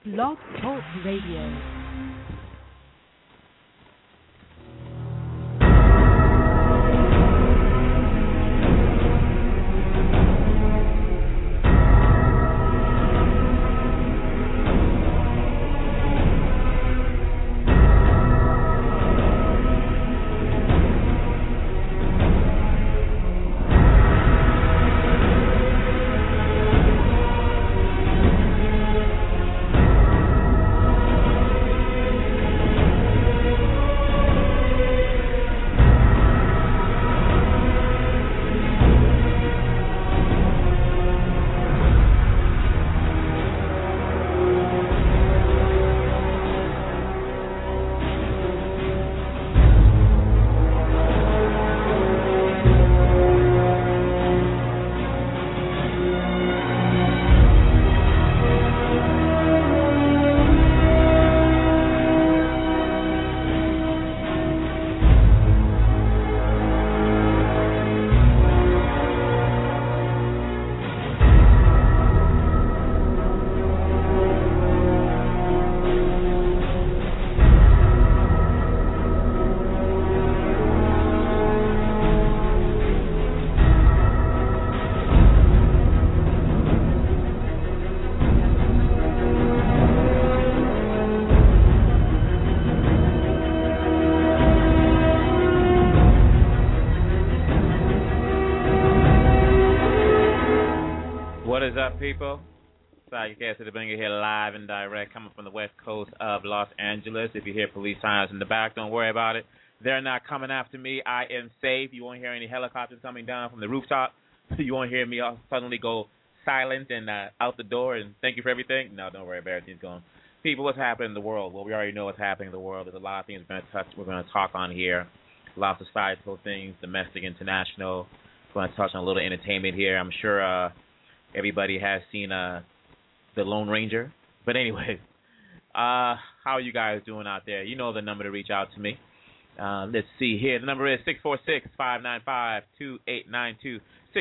Blog Talk Radio. People, Side Cast to bring you here live and direct, coming from the west coast of Los Angeles. If you hear police sirens in the back, don't worry about it. They're not coming after me. I am safe. You won't hear any helicopters coming down from the rooftop. You won't hear me suddenly go silent and out the door and thank you for everything. No, don't worry. Everything's going. People, what's happening in the world? Well, we already know what's happening in the world. There's a lot of things we're going to talk on here. Lots of societal things, domestic, international. We're going to touch on a little entertainment here. I'm sure everybody has seen The Lone Ranger. But anyways, how are you guys doing out there? You know the number to reach out to me. Let's see here. The number is 646-595-2892.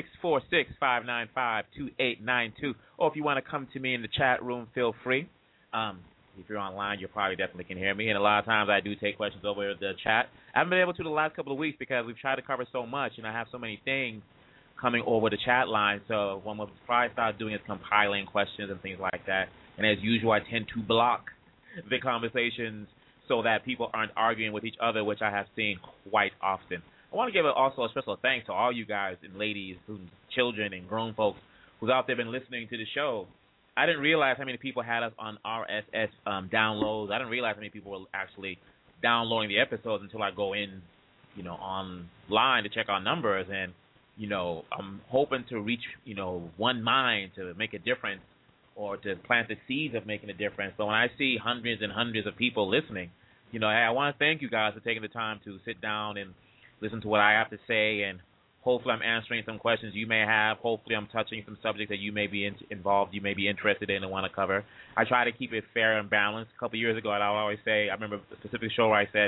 646-595-2892. Or if you want to come to me in the chat room, feel free. If you're online, you probably definitely can hear me. And a lot of times I do take questions over the chat. I haven't been able to the last couple of weeks because we've tried to cover so much, and I have so many things coming over the chat line, so what we'll probably start doing is compiling questions and things like that. And as usual, I tend to block the conversations so that people aren't arguing with each other, which I have seen quite often. I want to give also a special thanks to all you guys and ladies, children and grown folks who's out there been listening to the show. I didn't realize how many people had us on RSS downloads. I didn't realize how many people were actually downloading the episodes until I go in, online to check our numbers. And I'm hoping to reach, one mind to make a difference or to plant the seeds of making a difference. So when I see hundreds and hundreds of people listening, I want to thank you guys for taking the time to sit down and listen to what I have to say. And hopefully I'm answering some questions you may have. Hopefully I'm touching some subjects that you may be involved, you may be interested in and want to cover. I try to keep it fair and balanced. A couple of years ago, I always say, I remember a specific show where I said,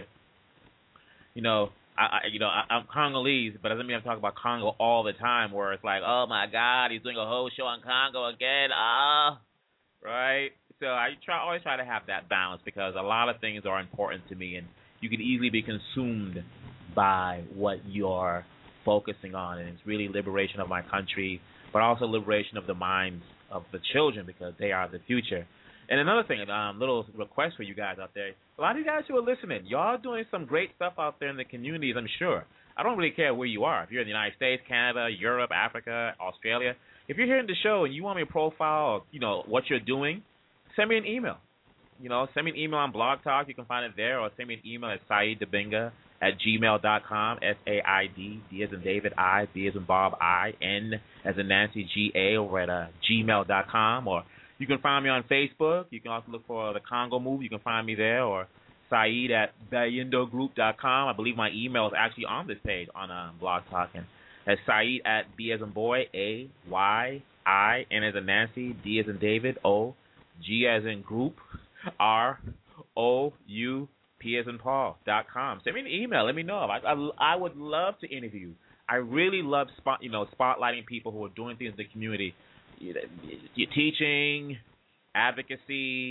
I'm Congolese, but it doesn't mean I'm talking about Congo all the time, where it's like, oh, my God, he's doing a whole show on Congo again. Right? So I always try to have that balance because a lot of things are important to me, and you can easily be consumed by what you're focusing on, and it's really liberation of my country, but also liberation of the minds of the children because they are the future. And another thing, little request for you guys out there. A lot of you guys who are listening, y'all are doing some great stuff out there in the communities, I'm sure. I don't really care where you are. If you're in the United States, Canada, Europe, Africa, Australia, if you're hearing the show and you want me to profile, what you're doing, send me an email. Send me an email on Blog Talk. You can find it there, or send me an email at SaidDabenga@gmail.com, SAID, D as in David, I, B as in Bob, I, N as in Nancy, G-A, over at gmail.com, or you can find me on Facebook. You can also look for The Congo Move. You can find me there, or Said at BayindoGroup.com. I believe my email is actually on this page on Blog Talk. And that's Said at B as in boy, A, Y, I, N as in Nancy, D as in David, O, G as in group, R, O, U, P as in Paul.com. Send me an email. Let me know. I would love to interview. I really love spotlighting people who are doing things in the community. Teaching, advocacy,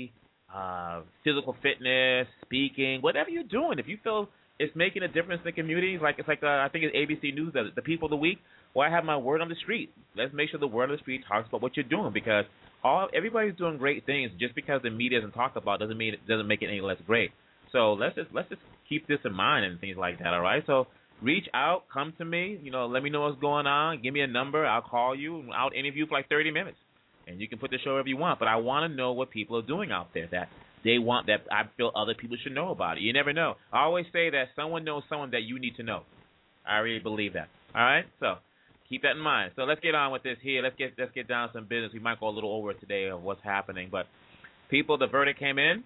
physical fitness, speaking, whatever you're doing. If you feel it's making a difference in the community, I think it's ABC News, the people of the week. Well, I have my word on the street. Let's make sure the word on the street talks about what you're doing, because everybody's doing great things. Just because the media doesn't talk about it doesn't make it any less great. So let's just keep this in mind and things like that. All right. So reach out, come to me. Let me know what's going on. Give me a number. I'll call you. I'll interview for like 30 minutes, and you can put the show wherever you want. But I want to know what people are doing out there that they want, that I feel other people should know about it. You never know. I always say that someone knows someone that you need to know. I really believe that. All right. So keep that in mind. So let's get on with this here. Let's get down to some business. We might go a little over today of what's happening, but people, the verdict came in.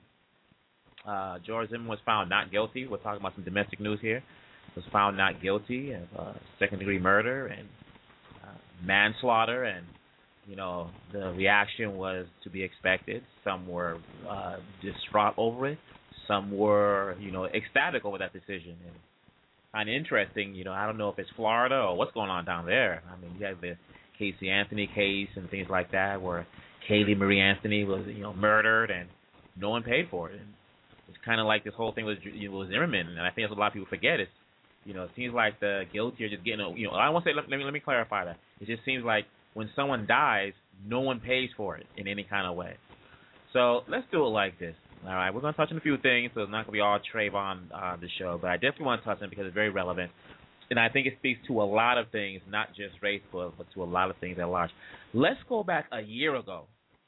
George Zimmerman was found not guilty. We're talking about some domestic news here. Was found not guilty of second-degree murder and manslaughter, and the reaction was to be expected. Some were distraught over it. Some were ecstatic over that decision. And kind of interesting, I don't know if it's Florida or what's going on down there. I mean, you have the Casey Anthony case and things like that, where Kaylee Marie Anthony was, murdered and no one paid for it. And it's kind of like this whole thing was Zimmerman, and I think that's what a lot of people forget. It's, it seems like the guilty are just getting, I want to say, let me clarify that. It just seems like when someone dies, no one pays for it in any kind of way. So let's do it like this. All right, we're going to touch on a few things, so it's not going to be all Trayvon the show, but I definitely want to touch on it because it's very relevant. And I think it speaks to a lot of things, not just race, but to a lot of things at large. Let's go back a year ago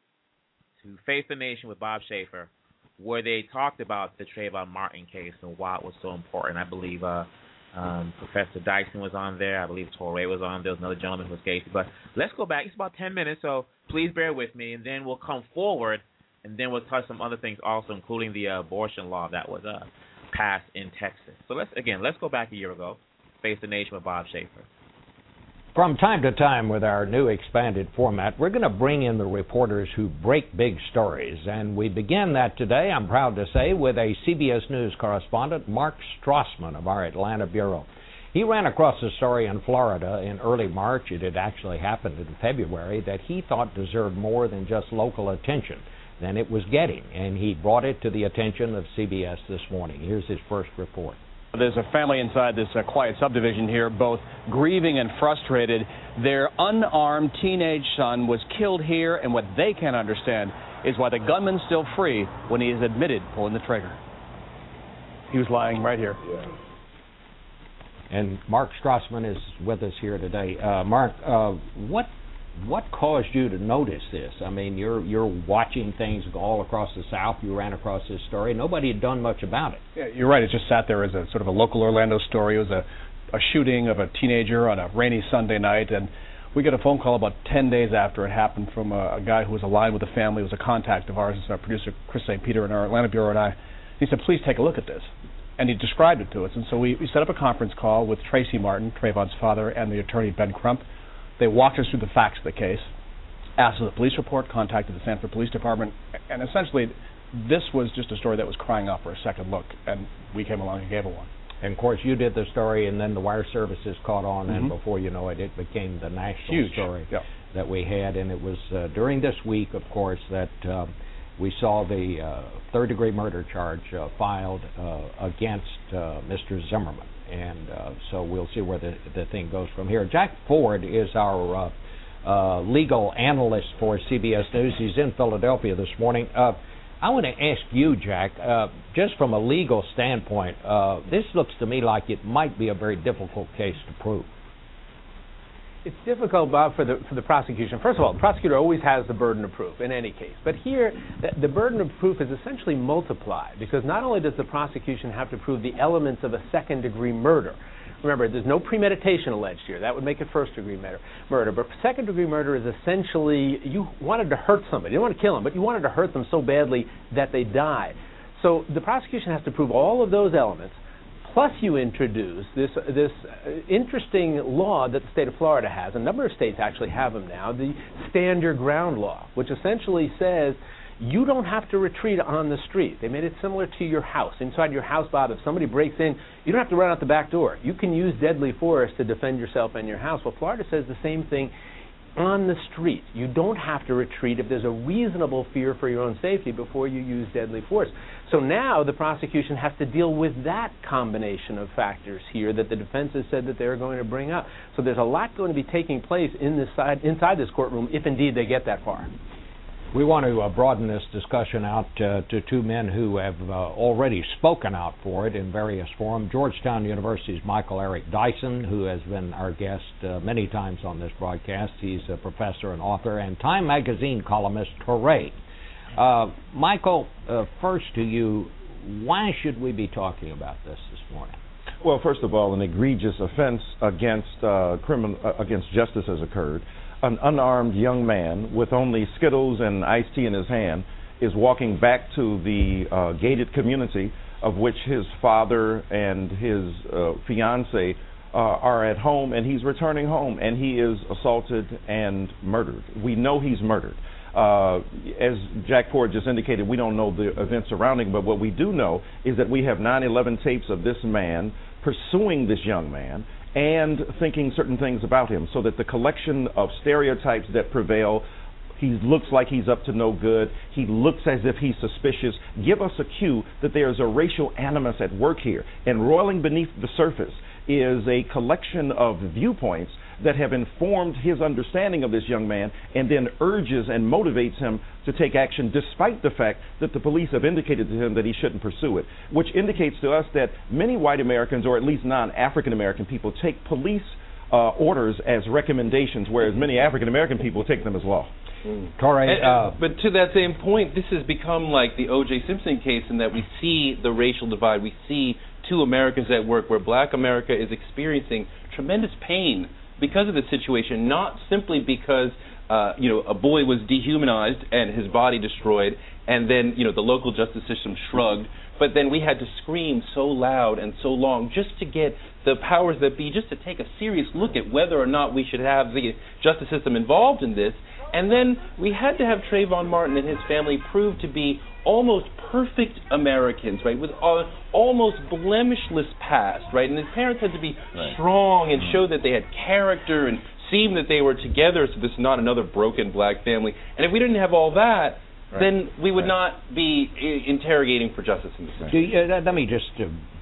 to Face the Nation with Bob Schaefer, where they talked about the Trayvon Martin case and why it was so important. I believe Professor Dyson was on there. I believe Torrey was on there. There was another gentleman who was Casey. But let's go back. It's about 10 minutes, so please bear with me, and then we'll come forward, and then we'll touch some other things also, including the abortion law that was passed in Texas. So let's go back a year ago. Face the Nation with Bob Schaefer. From time to time with our new expanded format, we're going to bring in the reporters who break big stories. And we begin that today, I'm proud to say, with a CBS News correspondent, Mark Strassman of our Atlanta bureau. He ran across a story in Florida in early March. It had actually happened in February that he thought deserved more than just local attention than it was getting. And he brought it to the attention of CBS this morning. Here's his first report. There's a family inside this quiet subdivision here, both grieving and frustrated. Their unarmed teenage son was killed here, and what they can't understand is why the gunman's still free when he is admitted pulling the trigger. He was lying right here. Yeah. And Mark Strassman is with us here today. Mark, what caused you to notice this? I mean, you're watching things all across the South. You ran across this story. Nobody had done much about it. Yeah, you're right. It just sat there as a sort of a local Orlando story. It was a shooting of a teenager on a rainy Sunday night, and we got a phone call about 10 days after it happened from a guy who was aligned with the family. It was a contact of ours. It's our producer, Chris St. Peter, in our Atlanta bureau, and I. He said, please take a look at this. And he described it to us. And so we set up a conference call with Tracy Martin, Trayvon's father, and the attorney, Ben Crump. They walked us through the facts of the case, asked for the police report, contacted the Sanford Police Department, and essentially this was just a story that was crying out for a second look, and we came along and gave it one. And, of course, you did the story, and then the wire services caught on, and before you know it, it became the national story that we had. And it was during this week, of course, that we saw the third-degree murder charge filed against Mr. Zimmerman. And so we'll see where the thing goes from here. Jack Ford is our legal analyst for CBS News. He's in Philadelphia this morning. I want to ask you, Jack, just from a legal standpoint, this looks to me like it might be a very difficult case to prove. It's difficult, Bob, for the prosecution. First of all, the prosecutor always has the burden of proof in any case. But here, the burden of proof is essentially multiplied, because not only does the prosecution have to prove the elements of a second-degree murder. Remember, there's no premeditation alleged here. That would make it first-degree murder. But second-degree murder is essentially you wanted to hurt somebody. You didn't want to kill them, but you wanted to hurt them so badly that they died. So the prosecution has to prove all of those elements. Plus, you introduce this interesting law that the state of Florida has. A number of states actually have them now, the Stand Your Ground law, which essentially says you don't have to retreat on the street. They made it similar to your house. Inside your house, Bob, if somebody breaks in, you don't have to run out the back door. You can use deadly force to defend yourself and your house. Well, Florida says the same thing on the street. You don't have to retreat if there's a reasonable fear for your own safety before you use deadly force. So now the prosecution has to deal with that combination of factors here that the defense has said that they're going to bring up. So there's a lot going to be taking place inside this courtroom if indeed they get that far. We want to broaden this discussion out to two men who have already spoken out for it in various forums. Georgetown University's Michael Eric Dyson, who has been our guest many times on this broadcast. He's a professor and author, and Time Magazine columnist Touré. Michael, first to you, why should we be talking about this morning? Well, first of all, an egregious offense against justice has occurred. An unarmed young man with only Skittles and iced tea in his hand is walking back to the gated community of which his father and his fiancée are at home, and he's returning home, and he is assaulted and murdered. We know he's murdered. As Jack Ford just indicated, we don't know the events surrounding, but what we do know is that we have 9/11 tapes of this man pursuing this young man and thinking certain things about him, so that the collection of stereotypes that prevail, he looks like he's up to no good, he looks as if he's suspicious, give us a cue that there's a racial animus at work here. And roiling beneath the surface is a collection of viewpoints that have informed his understanding of this young man, and then urges and motivates him to take action despite the fact that the police have indicated to him that he shouldn't pursue it, which indicates to us that many white Americans, or at least non-African American people, take police orders as recommendations, whereas many African American people take them as law. Touré, but to that same point, this has become like the O.J. Simpson case in that we see the racial divide. We see two Americans at work, where black America is experiencing tremendous pain because of the situation, not simply because a boy was dehumanized and his body destroyed, and then the local justice system shrugged, but then we had to scream so loud and so long just to get the powers that be just to take a serious look at whether or not we should have the justice system involved in this. And then we had to have Trayvon Martin and his family prove to be almost perfect Americans, right, with almost blemishless past, right? And his parents had to be strong and show that they had character and seem that they were together, so this is not another broken black family. And if we didn't have all that, then we would not be interrogating for justice in this country. Let me just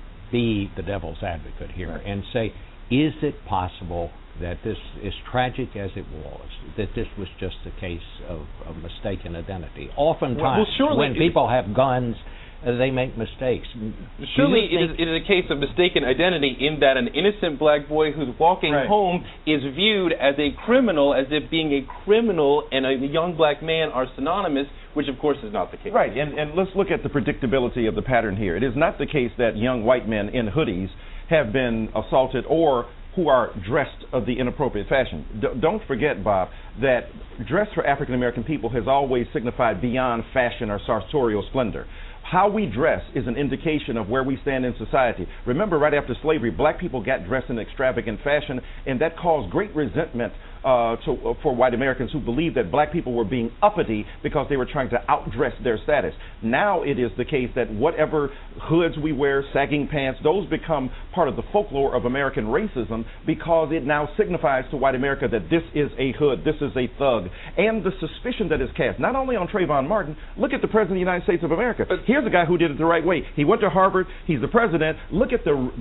be the devil's advocate here and say, is it possible that this, as tragic as it was, that this was just a case of mistaken identity? Oftentimes, when people have guns, they make mistakes. Surely it is a case of mistaken identity in that an innocent black boy who's walking home is viewed as a criminal, as if being a criminal and a young black man are synonymous, which of course is not the case. Right, and let's look at the predictability of the pattern here. It is not the case that young white men in hoodies have been assaulted or who are dressed of the inappropriate fashion. Don't forget, Bob, that dress for African American people has always signified beyond fashion or sartorial splendor. How we dress is an indication of where we stand in society. Remember, right after slavery, black people got dressed in extravagant fashion, and that caused great resentment for white Americans who believed that black people were being uppity because they were trying to outdress their status. Now it is the case that whatever hoods we wear, sagging pants, those become part of the folklore of American racism because it now signifies to white America that this is a hood, this is a thug. And the suspicion that is cast, not only on Trayvon Martin, look at the President of the United States of America. Here's a guy who did it the right way. He went to Harvard, he's the president. Look at the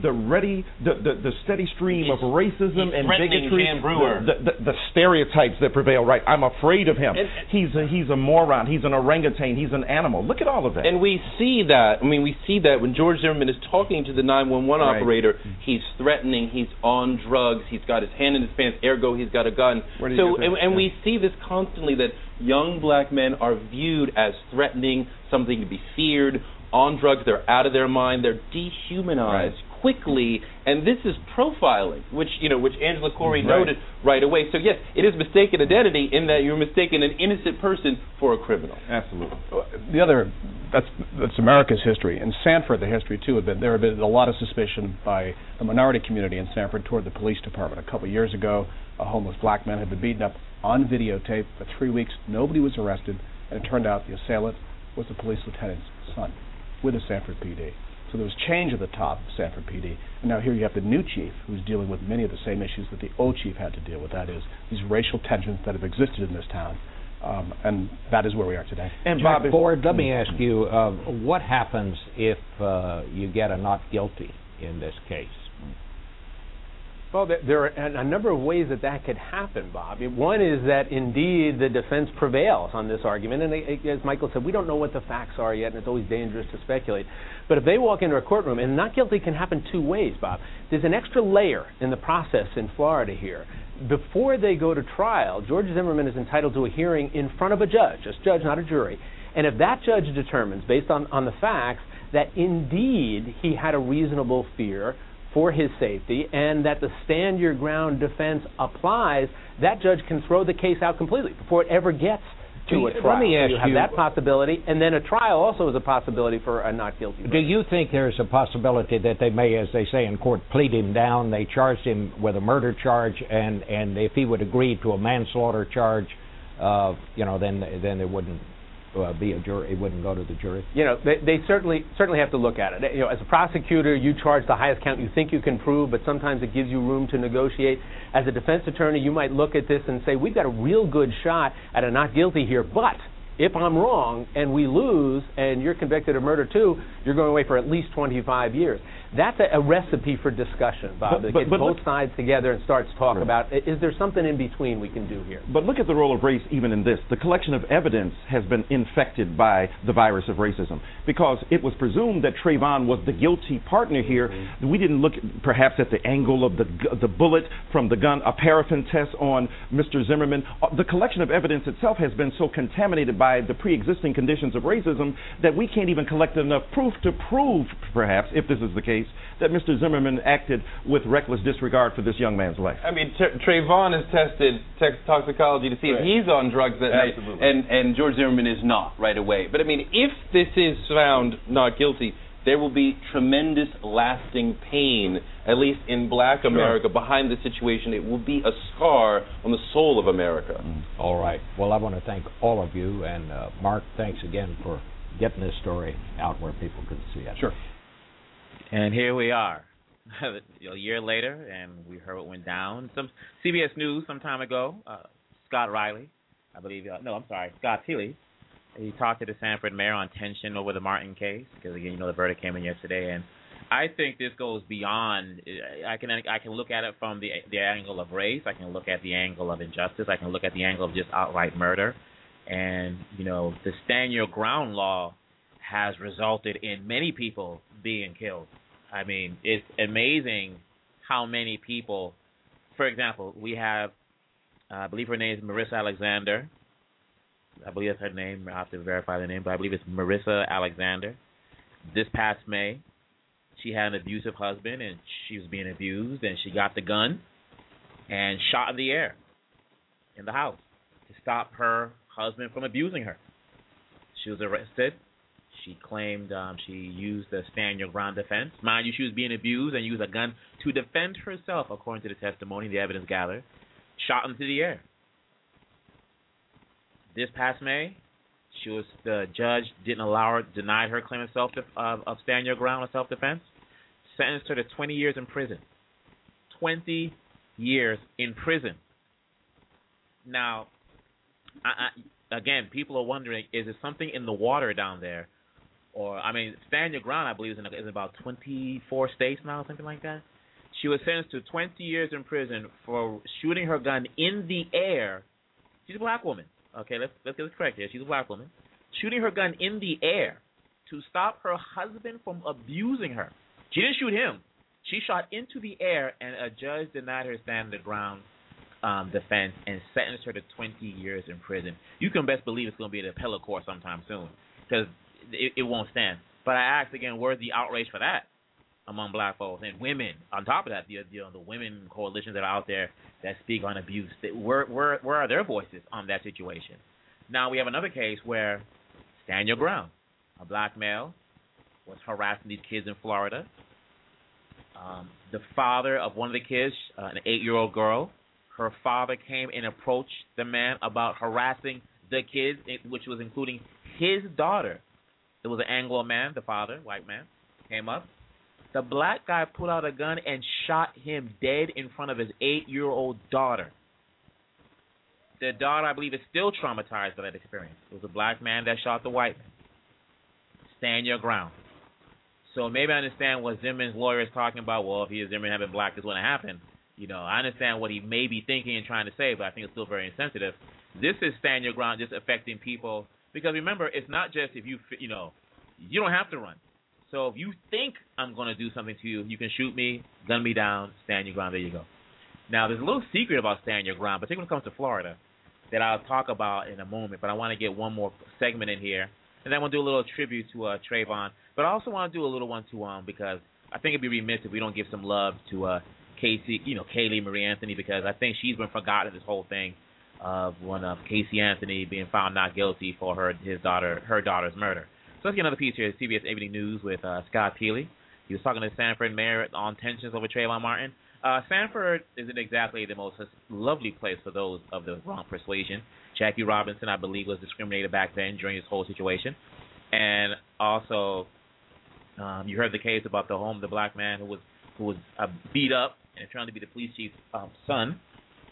steady stream of racism and bigotry. The stereotypes that prevail, right? I'm afraid of him. He's a moron. He's an orangutan. He's an animal. Look at all of that. And we see that. I mean, we see that when George Zimmerman is talking to the 911 operator, he's threatening, he's on drugs, he's got his hand in his pants, ergo he's got a gun. And we see this constantly, that young black men are viewed as threatening, something to be feared, on drugs, they're out of their mind, they're dehumanized quickly, and this is profiling, which Angela Corey noted right away. So yes, it is mistaken identity in that you're mistaking an innocent person for a criminal. Absolutely. That's America's history. In Sanford, the history too there had been a lot of suspicion by the minority community in Sanford toward the police department. A couple of years ago, a homeless black man had been beaten up on videotape for 3 weeks. Nobody was arrested, and it turned out the assailant was the police lieutenant's son with the Sanford PD. So there was change at the top of Sanford PD, and now here you have the new chief who's dealing with many of the same issues that the old chief had to deal with. That is, these racial tensions that have existed in this town, and that is where we are today. And Bob Ford, let me ask you, what happens if you get a not guilty in this case? Well, there are a number of ways that could happen, Bob. One is that, indeed, the defense prevails on this argument. And as Michael said, we don't know what the facts are yet, and it's always dangerous to speculate. But if they walk into a courtroom, and not guilty can happen two ways, Bob. There's an extra layer in the process in Florida here. Before they go to trial, George Zimmerman is entitled to a hearing in front of a judge, not a jury. And if that judge determines, based on the facts, that indeed he had a reasonable fear for his safety, and that the stand your ground defense applies, that judge can throw the case out completely before it ever gets to a trial. Let me ask you have that possibility, and then a trial also is a possibility for a not guilty verdict. Do you think there's a possibility that they may, as they say in court, plead him down? They charged him with a murder charge, and if he would agree to a manslaughter charge, then there wouldn't be a jury. It wouldn't go to the jury. They certainly have to look at it. As a prosecutor, you charge the highest count you think you can prove, but sometimes it gives you room to negotiate. As a defense attorney, you might look at this and say, we've got a real good shot at a not guilty here, but if I'm wrong and we lose and you're convicted of murder too, you're going away for at least 25 years. That's a recipe for discussion, Bob. That gets both sides together and starts to talk about, is there something in between we can do here? But look at the role of race even in this. The collection of evidence has been infected by the virus of racism, because it was presumed that Trayvon was the guilty partner here. We didn't look perhaps at the angle of the bullet from the gun, a paraffin test on Mr. Zimmerman. The collection of evidence itself has been so contaminated by the pre-existing conditions of racism that we can't even collect enough proof to prove, perhaps, if this is the case, that Mr. Zimmerman acted with reckless disregard for this young man's life. I mean, Trayvon has tested toxicology to see if he's on drugs that night, and George Zimmerman is not right away. But I mean, if this is found not guilty, there will be tremendous lasting pain, at least in black America, behind the situation. It will be a scar on the soul of America. All right. Well, I want to thank all of you, and Mark, thanks again for getting this story out where people can see it. Sure. And here we are, a year later, and we heard what went down. Some CBS News some time ago, Scott Riley, Scott Healy, he talked to the Sanford mayor on tension over the Martin case, because, again, the verdict came in yesterday. And I think this goes beyond, I can look at it from the angle of race. I can look at the angle of injustice. I can look at the angle of just outright murder. And, the stand your ground law has resulted in many people being killed. I mean, it's amazing how many people, for example, we have, I believe her name is Marissa Alexander. I believe that's her name. I have to verify the name, but I believe it's Marissa Alexander. This past May, she had an abusive husband, and she was being abused, and she got the gun and shot in the air in the house to stop her husband from abusing her. She was arrested. She claimed she used the stand your ground defense. Mind you, she was being abused and used a gun to defend herself, according to the testimony, the evidence gathered. Shot into the air. This past May, the judge denied her claim of stand your ground or self-defense, sentenced her to 20 years in prison. 20 years in prison. Now, again, people are wondering, is there something in the water down there? Or, stand your ground, I believe, is in about 24 states now, something like that. She was sentenced to 20 years in prison for shooting her gun in the air. She's a black woman. Okay, let's get this correct here. She's a black woman. Shooting her gun in the air to stop her husband from abusing her. She didn't shoot him. She shot into the air, and a judge denied her stand the ground defense and sentenced her to 20 years in prison. You can best believe it's going to be at the appellate court sometime soon, because it won't stand. But I asked again, where's the outrage for that among black folks and women? On top of that, the women coalitions that are out there that speak on abuse, where are their voices on that situation? Now we have another case where stand your ground. A black male was harassing these kids in Florida. The father of one of the kids, an 8-year-old girl, her father came and approached the man about harassing the kids, which was including his daughter. It was an Anglo man, the father, white man. came up. The black guy pulled out a gun and shot him dead in front of his 8-year-old daughter. The daughter, I believe, is still traumatized by that experience. It was a black man that shot the white man. Stand your ground. So maybe I understand what Zimmerman's lawyer is talking about. Well, if he is Zimmerman having black, this wouldn't happen. I understand what he may be thinking and trying to say, but I think it's still very insensitive. This is stand your ground, just affecting people. Because remember, it's not just if you don't have to run. So if you think I'm going to do something to you, you can shoot me, gun me down, stand your ground, there you go. Now, there's a little secret about stand your ground, particularly when it comes to Florida, that I'll talk about in a moment, but I want to get one more segment in here. And then I want to do a little tribute to Trayvon, but I also want to do a little one to because I think it'd be remiss if we don't give some love to Kaylee Marie Anthony, because I think she's been forgotten in this whole thing of one of Casey Anthony being found not guilty for her daughter's murder. So let's get another piece here. CBS Evening News with Scott Peely. He was talking to Sanford mayor on tensions over Trayvon Martin. Sanford isn't exactly the most lovely place for those of the wrong persuasion. Jackie Robinson, I believe, was discriminated back then during this whole situation. And also, you heard the case about the black man who was beat up and trying to be the police chief's son.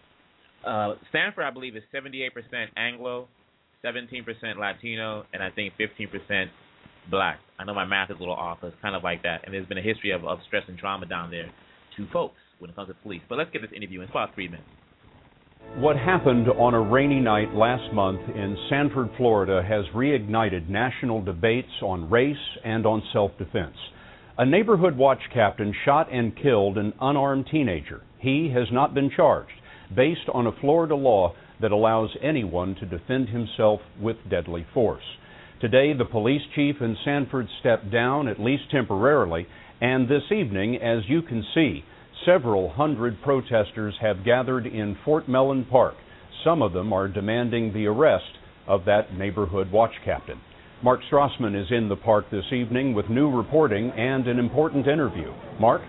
Sanford, I believe, is 78% Anglo, 17% Latino, and I think 15% black. I know my math is a little off, but it's kind of like that. And there's been a history of stress and trauma down there to folks when it comes to police. But let's get this interview in about 3 minutes. What happened on a rainy night last month in Sanford, Florida, has reignited national debates on race and on self-defense. A neighborhood watch captain shot and killed an unarmed teenager. He has not been charged, based on a Florida law that allows anyone to defend himself with deadly force. Today, the police chief in Sanford stepped down, at least temporarily, and this evening, as you can see, several hundred protesters have gathered in Fort Mellon Park. Some of them are demanding the arrest of that neighborhood watch captain. Mark Strassman is in the park this evening with new reporting and an important interview. Mark?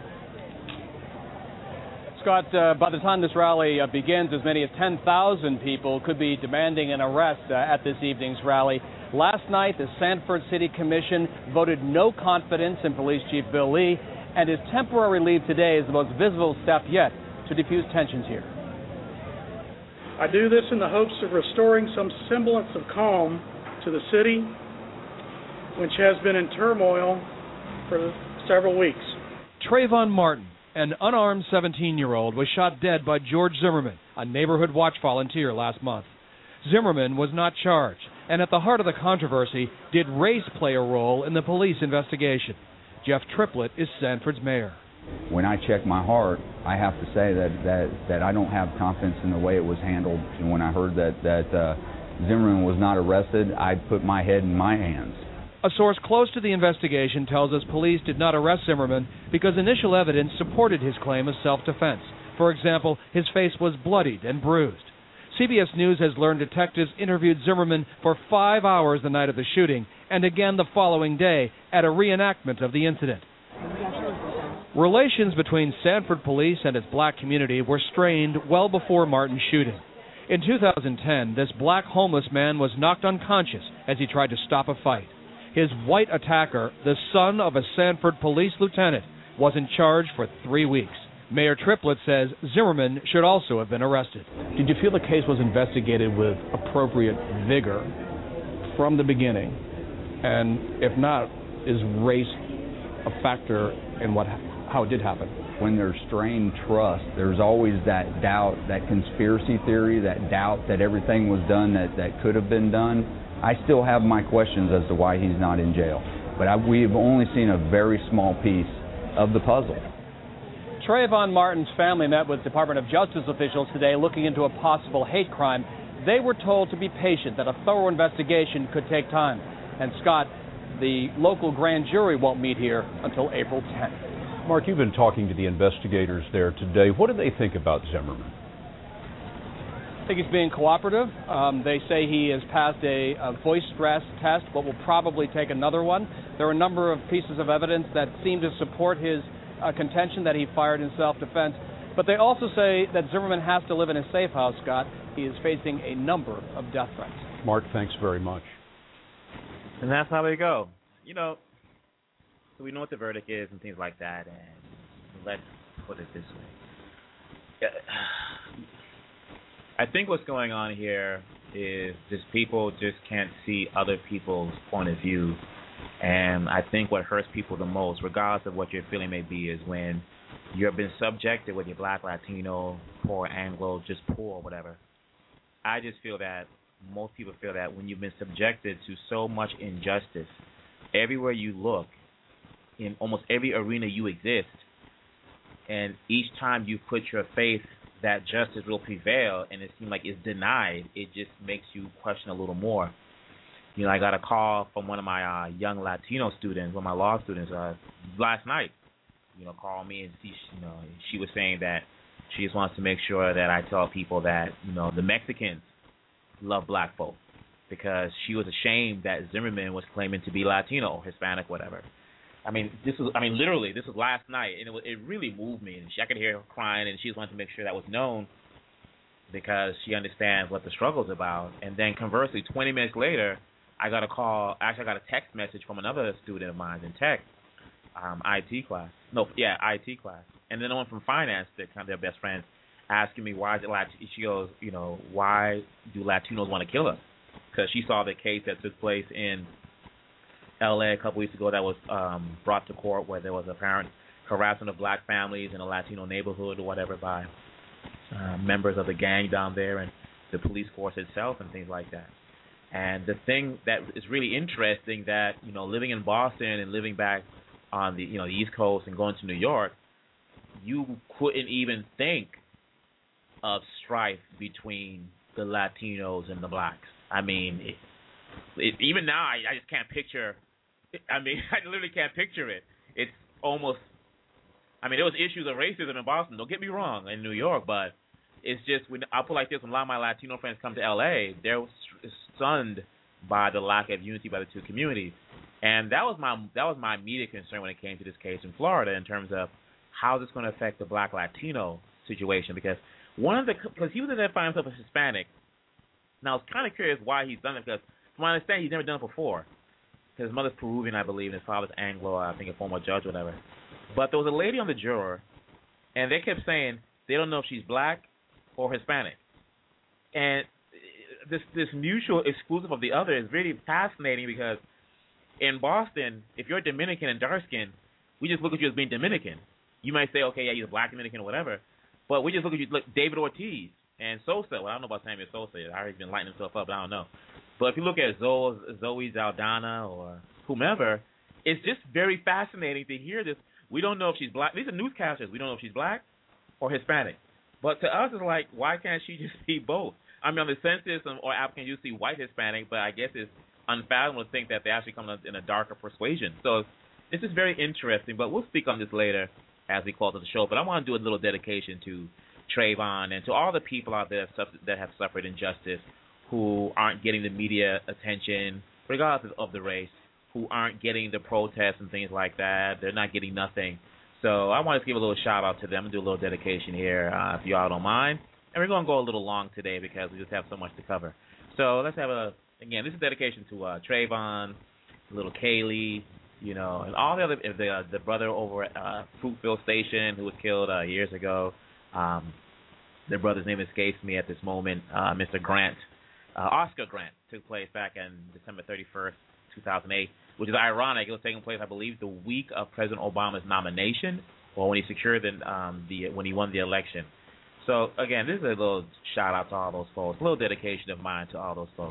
Scott, by the time this rally begins, as many as 10,000 people could be demanding an arrest at this evening's rally. Last night, the Sanford City Commission voted no confidence in Police Chief Bill Lee, and his temporary leave today is the most visible step yet to defuse tensions here. I do this in the hopes of restoring some semblance of calm to the city, which has been in turmoil for several weeks. Trayvon Martin, an unarmed 17-year-old, was shot dead by George Zimmerman, a neighborhood watch volunteer, last month. Zimmerman was not charged, and at the heart of the controversy, did race play a role in the police investigation? Jeff Triplett is Sanford's mayor. When I check my heart, I have to say that I don't have confidence in the way it was handled. And when I heard that Zimmerman was not arrested, I put my head in my hands. A source close to the investigation tells us police did not arrest Zimmerman because initial evidence supported his claim of self-defense. For example, his face was bloodied and bruised. CBS News has learned detectives interviewed Zimmerman for 5 hours the night of the shooting and again the following day at a reenactment of the incident. Relations between Sanford police and its black community were strained well before Martin's shooting. In 2010, this black homeless man was knocked unconscious as he tried to stop a fight. His white attacker, the son of a Sanford police lieutenant, was in charge for 3 weeks. Mayor Triplett says Zimmerman should also have been arrested. Did you feel the case was investigated with appropriate vigor from the beginning? And if not, is race a factor in how it did happen? When there's strained trust, there's always that doubt, that conspiracy theory, that doubt that everything was done that could have been done. I still have my questions as to why he's not in jail. But we've only seen a very small piece of the puzzle. Trayvon Martin's family met with Department of Justice officials today looking into a possible hate crime. They were told to be patient, that a thorough investigation could take time. And Scott, the local grand jury won't meet here until April 10th. Mark, you've been talking to the investigators there today. What do they think about Zimmerman? I think he's being cooperative. They say he has passed a voice stress test, but will probably take another one. There are a number of pieces of evidence that seem to support his contention that he fired in self-defense. But they also say that Zimmerman has to live in a safe house, Scott. He is facing a number of death threats. Mark, thanks very much. And that's how they go. So we know what the verdict is and things like that. And let's put it this way. I think what's going on here is just people just can't see other people's point of view. And I think what hurts people the most, regardless of what your feeling may be, is when you've been subjected, whether you're black, Latino, poor, Anglo, just poor, or whatever. I just feel that most people feel that when you've been subjected to so much injustice, everywhere you look, in almost every arena you exist, and each time you put your faith that justice will prevail and it seems like it's denied, it just makes you question a little more. You know, I got a call from one of my young Latino students, one of my law students, last night. You know, called me and she was saying that she just wants to make sure that I tell people that, you know, the Mexicans love black folk, because she was ashamed that Zimmerman was claiming to be Latino or Hispanic, whatever. Literally, this was last night, and it really moved me. And I could hear her crying, and she just wanted to make sure that was known because she understands what the struggle's about. And then conversely, 20 minutes later, I got a call. Actually, I got a text message from another student of mine in tech, IT class. And then the one from finance, they're kind of their best friends, asking me why is it Latino. She goes, you know, why do Latinos want to kill us? Because she saw the case that took place in L.A. a couple weeks ago that was brought to court, where there was apparent harassment of black families in a Latino neighborhood or whatever by members of the gang down there and the police force itself and things like that. And the thing that is really interesting, that, you know, living in Boston and living back on the, you know, the East Coast and going to New York, you couldn't even think of strife between the Latinos and the blacks. I mean, even now, I just can't picture. I mean, I literally can't picture it. It's almost. I mean, there was issues of racism in Boston. Don't get me wrong, in New York, but it's just, I'll put it like this: when a lot of my Latino friends come to L.A., they're stunned by the lack of unity by the two communities, and that was my immediate concern when it came to this case in Florida, in terms of how is this going to affect the black Latino situation, because he was identifying himself as Hispanic. Now, I was kind of curious why he's done it, because from what I understand, he's never done it before. His mother's Peruvian, I believe, and his father's Anglo, I think a former judge or whatever. But there was a lady on the juror, and they kept saying they don't know if she's black or Hispanic. And this mutual exclusive of the other is really fascinating, because in Boston, if you're Dominican and dark-skinned, we just look at you as being Dominican. You might say, okay, yeah, you're a black Dominican or whatever, but we just look at you like David Ortiz and Sosa. Well, I don't know about Samuel Sosa. I heard he's been lighting himself up, but I don't know. But if you look at Zoe Saldana or whomever, it's just very fascinating to hear this. We don't know if she's black. These are newscasters. We don't know if she's black or Hispanic. But to us, it's like, why can't she just be both? I mean, on the census or applicant, you see white Hispanic, but I guess it's unfathomable to think that they actually come in a darker persuasion. So this is very interesting, but we'll speak on this later as we call to the show. But I want to do a little dedication to Trayvon and to all the people out there that have suffered injustice, who aren't getting the media attention, regardless of the race, who aren't getting the protests and things like that. They're not getting nothing. So I want to give a little shout-out to them and do a little dedication here, if you all don't mind. And we're going to go a little long today because we just have so much to cover. So let's have again, this is dedication to Trayvon, little Kaylee, you know, and all the other, the brother over at Fruitville Station who was killed years ago. Their brother's name escapes me at this moment. Mr. Grant, Oscar Grant, took place back in December 31st, 2008, which is ironic. It was taking place, I believe, the week of President Obama's nomination, or when he secured when he won the election. So again, this is a little shout out to all those folks, a little dedication of mine to all those folks.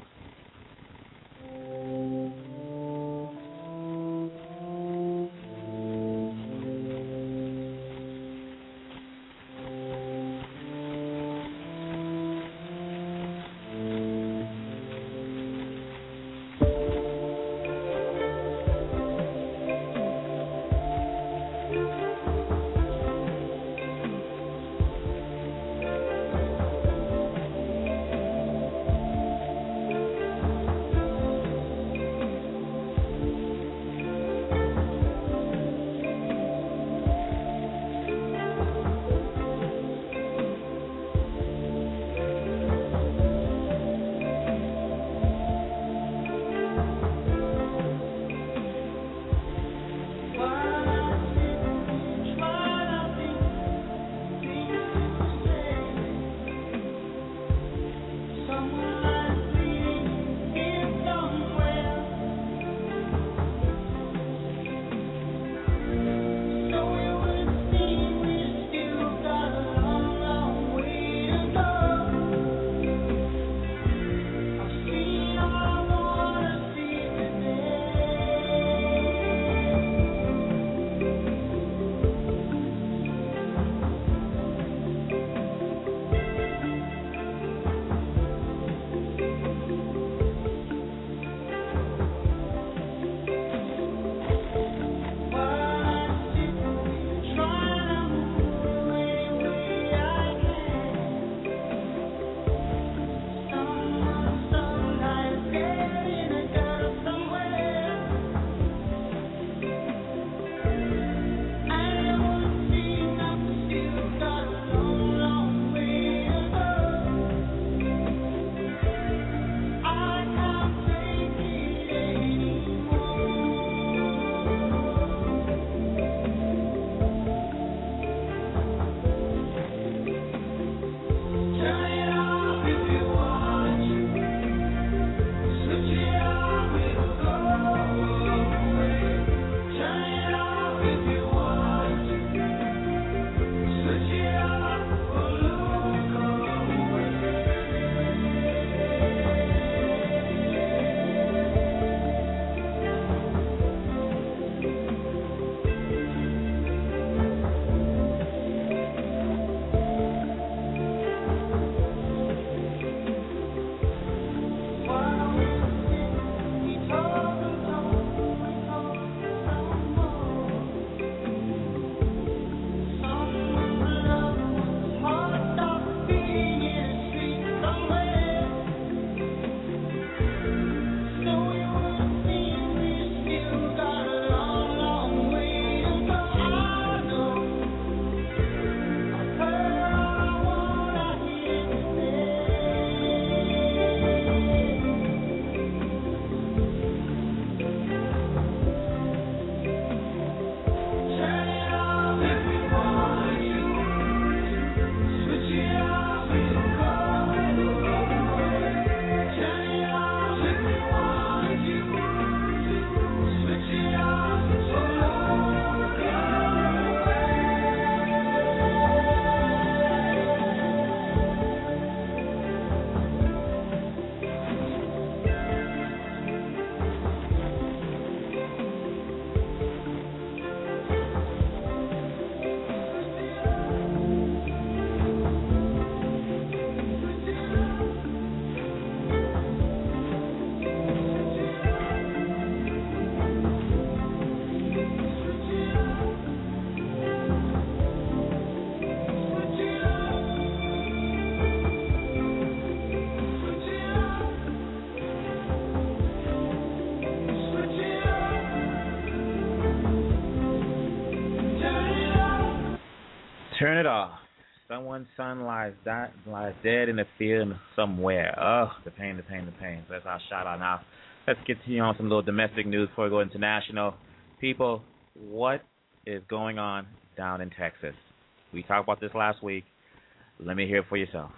Turn it off. Someone's son lies dead in the field somewhere. Oh, the pain. So that's our shout out now. Let's continue on some little domestic news before we go international. People, what is going on down in Texas? We talked about this last week. Let me hear it for yourself.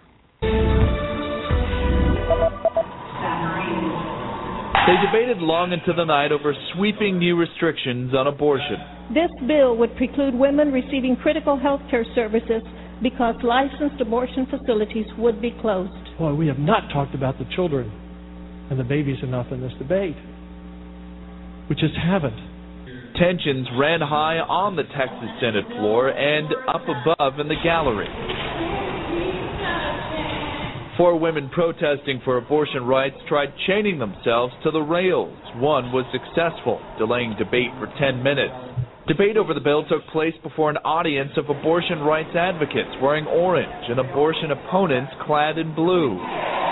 They debated long into the night over sweeping new restrictions on abortion. This bill would preclude women receiving critical health care services because licensed abortion facilities would be closed. Boy, we have not talked about the children and the babies enough in this debate. We just haven't. Tensions ran high on the Texas Senate floor and up above in the gallery. 4 women protesting for abortion rights tried chaining themselves to the rails. One was successful, delaying debate for 10 minutes. Debate over the bill took place before an audience of abortion rights advocates wearing orange and abortion opponents clad in blue.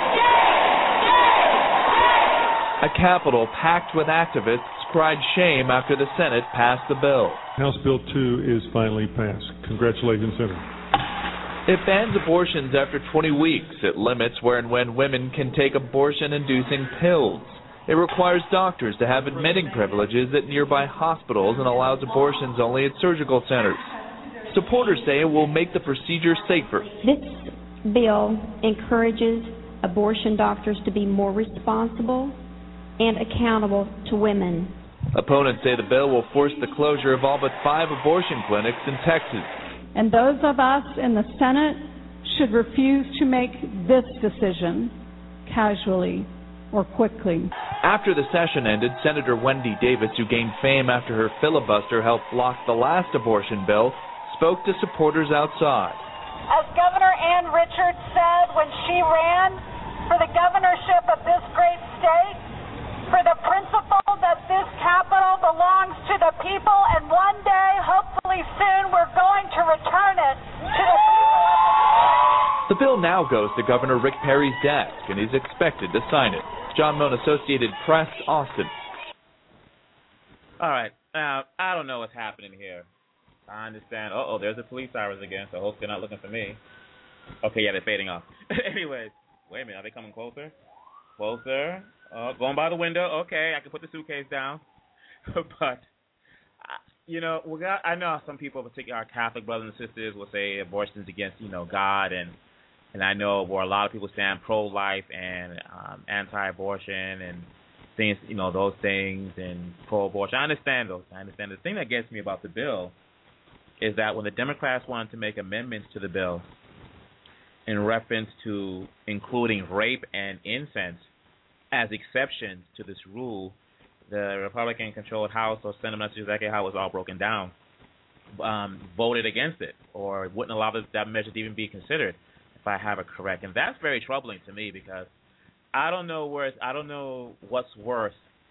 A Capitol packed with activists cried shame after the Senate passed the bill. House Bill 2 is finally passed. Congratulations, Senator. It bans abortions after 20 weeks. It limits where and when women can take abortion-inducing pills. It requires doctors to have admitting privileges at nearby hospitals and allows abortions only at surgical centers. Supporters say it will make the procedure safer. This bill encourages abortion doctors to be more responsible and accountable to women. Opponents say the bill will force the closure of all but 5 abortion clinics in Texas. And those of us in the Senate should refuse to make this decision casually or quickly. After the session ended, Senator Wendy Davis, who gained fame after her filibuster helped block the last abortion bill, spoke to supporters outside. As Governor Ann Richards said when she ran for the governorship of this great state, for the principle that this capital belongs to the people, and one day, hopefully soon, we're going to return it to the people. The bill now goes to Governor Rick Perry's desk, and he's expected to sign it. John Moen, Associated Press, Austin. All right. Now, I don't know what's happening here. I understand. There's the police sirens again, so I hope they're not looking for me. Okay, yeah, they're fading off. Anyways, wait a minute. Are they coming closer? Closer. Going by the window. Okay, I can put the suitcase down. But, I know some people, particularly our Catholic brothers and sisters, will say abortion's against, God, and I know where a lot of people stand pro-life and anti-abortion and things, those things, and pro-abortion. I understand those. The thing that gets me about the bill is that when the Democrats wanted to make amendments to the bill in reference to including rape and incest as exceptions to this rule, the Republican-controlled House or Senate, I'm not sure exactly how it was all broken down, voted against it or wouldn't allow that measure to even be considered, if I have it correct. And that's very troubling to me because I don't know what's worse.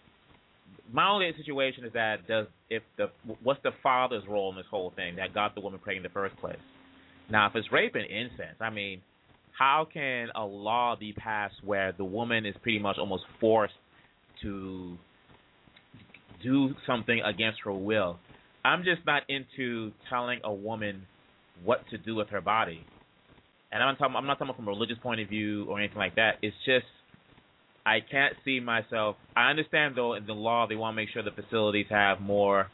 My only situation is that what's the father's role in this whole thing that got the woman pregnant in the first place? Now, if it's rape and incest, I mean, how can a law be passed where the woman is pretty much almost forced to do something against her will? I'm just not into telling a woman what to do with her body. And I'm not talking from a religious point of view or anything like that. It's just I can't see myself. I understand, though, in the law they want to make sure the facilities have more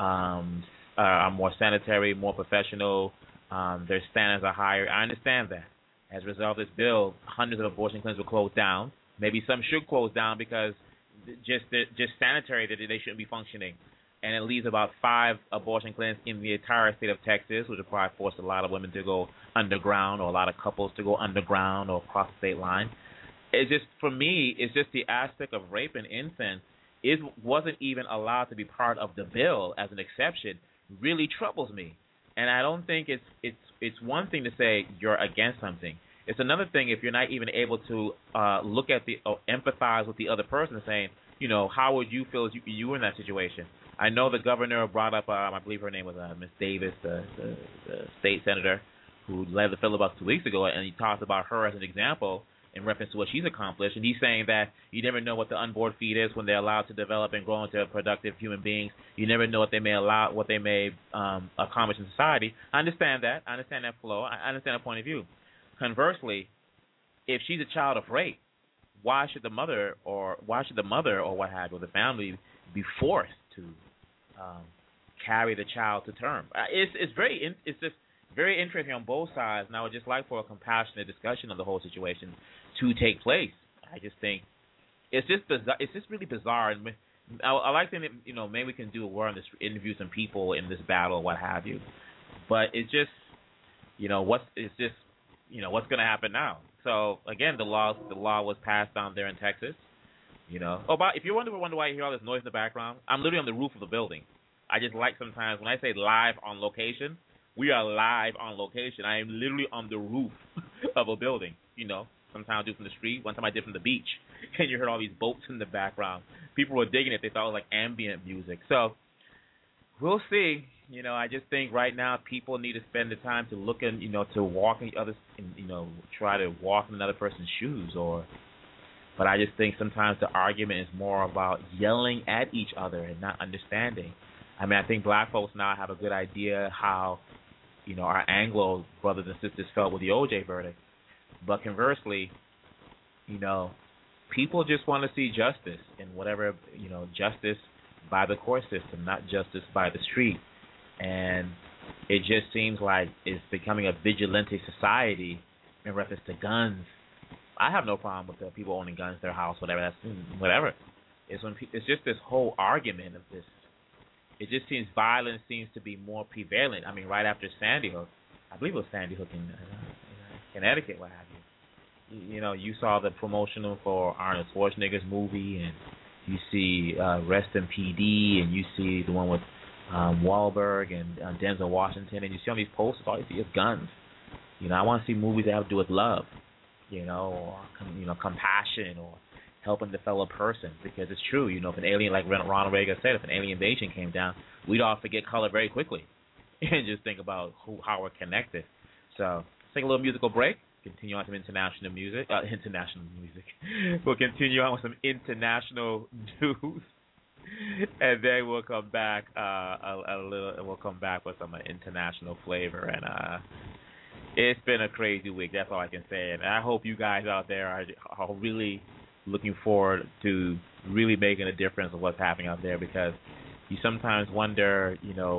are more sanitary, more professional. Their standards are higher. I understand that. As a result of this bill, hundreds of abortion clinics will close down. Maybe some should close down because just sanitary that they shouldn't be functioning. And it leaves about 5 abortion clinics in the entire state of Texas, which will probably force a lot of women to go underground or a lot of couples to go underground or across the state line. It's just, for me, it's just the aspect of rape and incest wasn't even allowed to be part of the bill as an exception really troubles me. And I don't think it's one thing to say you're against something. It's another thing if you're not even able to look at empathize with the other person, saying, how would you feel if you were in that situation? I know the governor brought up, I believe her name was Miss Davis, the state senator who led the filibuster 2 weeks ago, and he talked about her as an example. in reference to what she's accomplished. And he's saying that you never know what the unborn feet is when they're allowed to develop and grow into productive human beings. You never know what they may accomplish in society. I understand that. I understand that flow. I understand that point of view. Conversely, if she's a child of rape, why should the mother or what have you, or the family, be forced to carry the child to term? It's just very interesting on both sides, and I would just like for a compassionate discussion of the whole situation to take place. I just think it's just bizarre. It's just really bizarre. And I like to, maybe we can do a war on this, interview some people in this battle, what have you. But it's just, what's going to happen now? So again, the law was passed down there in Texas. If you wonder why you hear all this noise in the background, I'm literally on the roof of the building. I just like sometimes when I say live on location, we are live on location. I am literally on the roof of a building. Sometimes I do from the street. One time I did from the beach, and you heard all these boats in the background. People were digging it. They thought it was like ambient music. So we'll see. I just think right now people need to spend the time to look and to walk in others, try to walk in another person's shoes. But I just think sometimes the argument is more about yelling at each other and not understanding. I mean, I think black folks now have a good idea how, our Anglo brothers and sisters felt with the OJ verdict. But conversely, people just want to see justice and whatever, justice by the court system, not justice by the street. And it just seems like it's becoming a vigilante society in reference to guns. I have no problem with the people owning guns in their house, whatever. It's just this whole argument of this. It just seems violence seems to be more prevalent. I mean, right after Sandy Hook, I believe it was Sandy Hook in Connecticut, what have you. You saw the promotional for Arnold Schwarzenegger's movie, and you see Rest in PD, and you see the one with Wahlberg and Denzel Washington, and you see on these posters, all you see is guns. I want to see movies that have to do with love, or compassion, or helping the fellow person, because it's true. If an alien, like Ronald Reagan said, if an alien invasion came down, we'd all forget color very quickly and just think about how we're connected. So let's take a little musical break. Continue on some international music. We'll continue on with some international news. And then we'll come back We'll come back with some international flavor. And it's been a crazy week. That's all I can say. And I hope you guys out there are really looking forward to really making a difference of what's happening out there, because you sometimes wonder,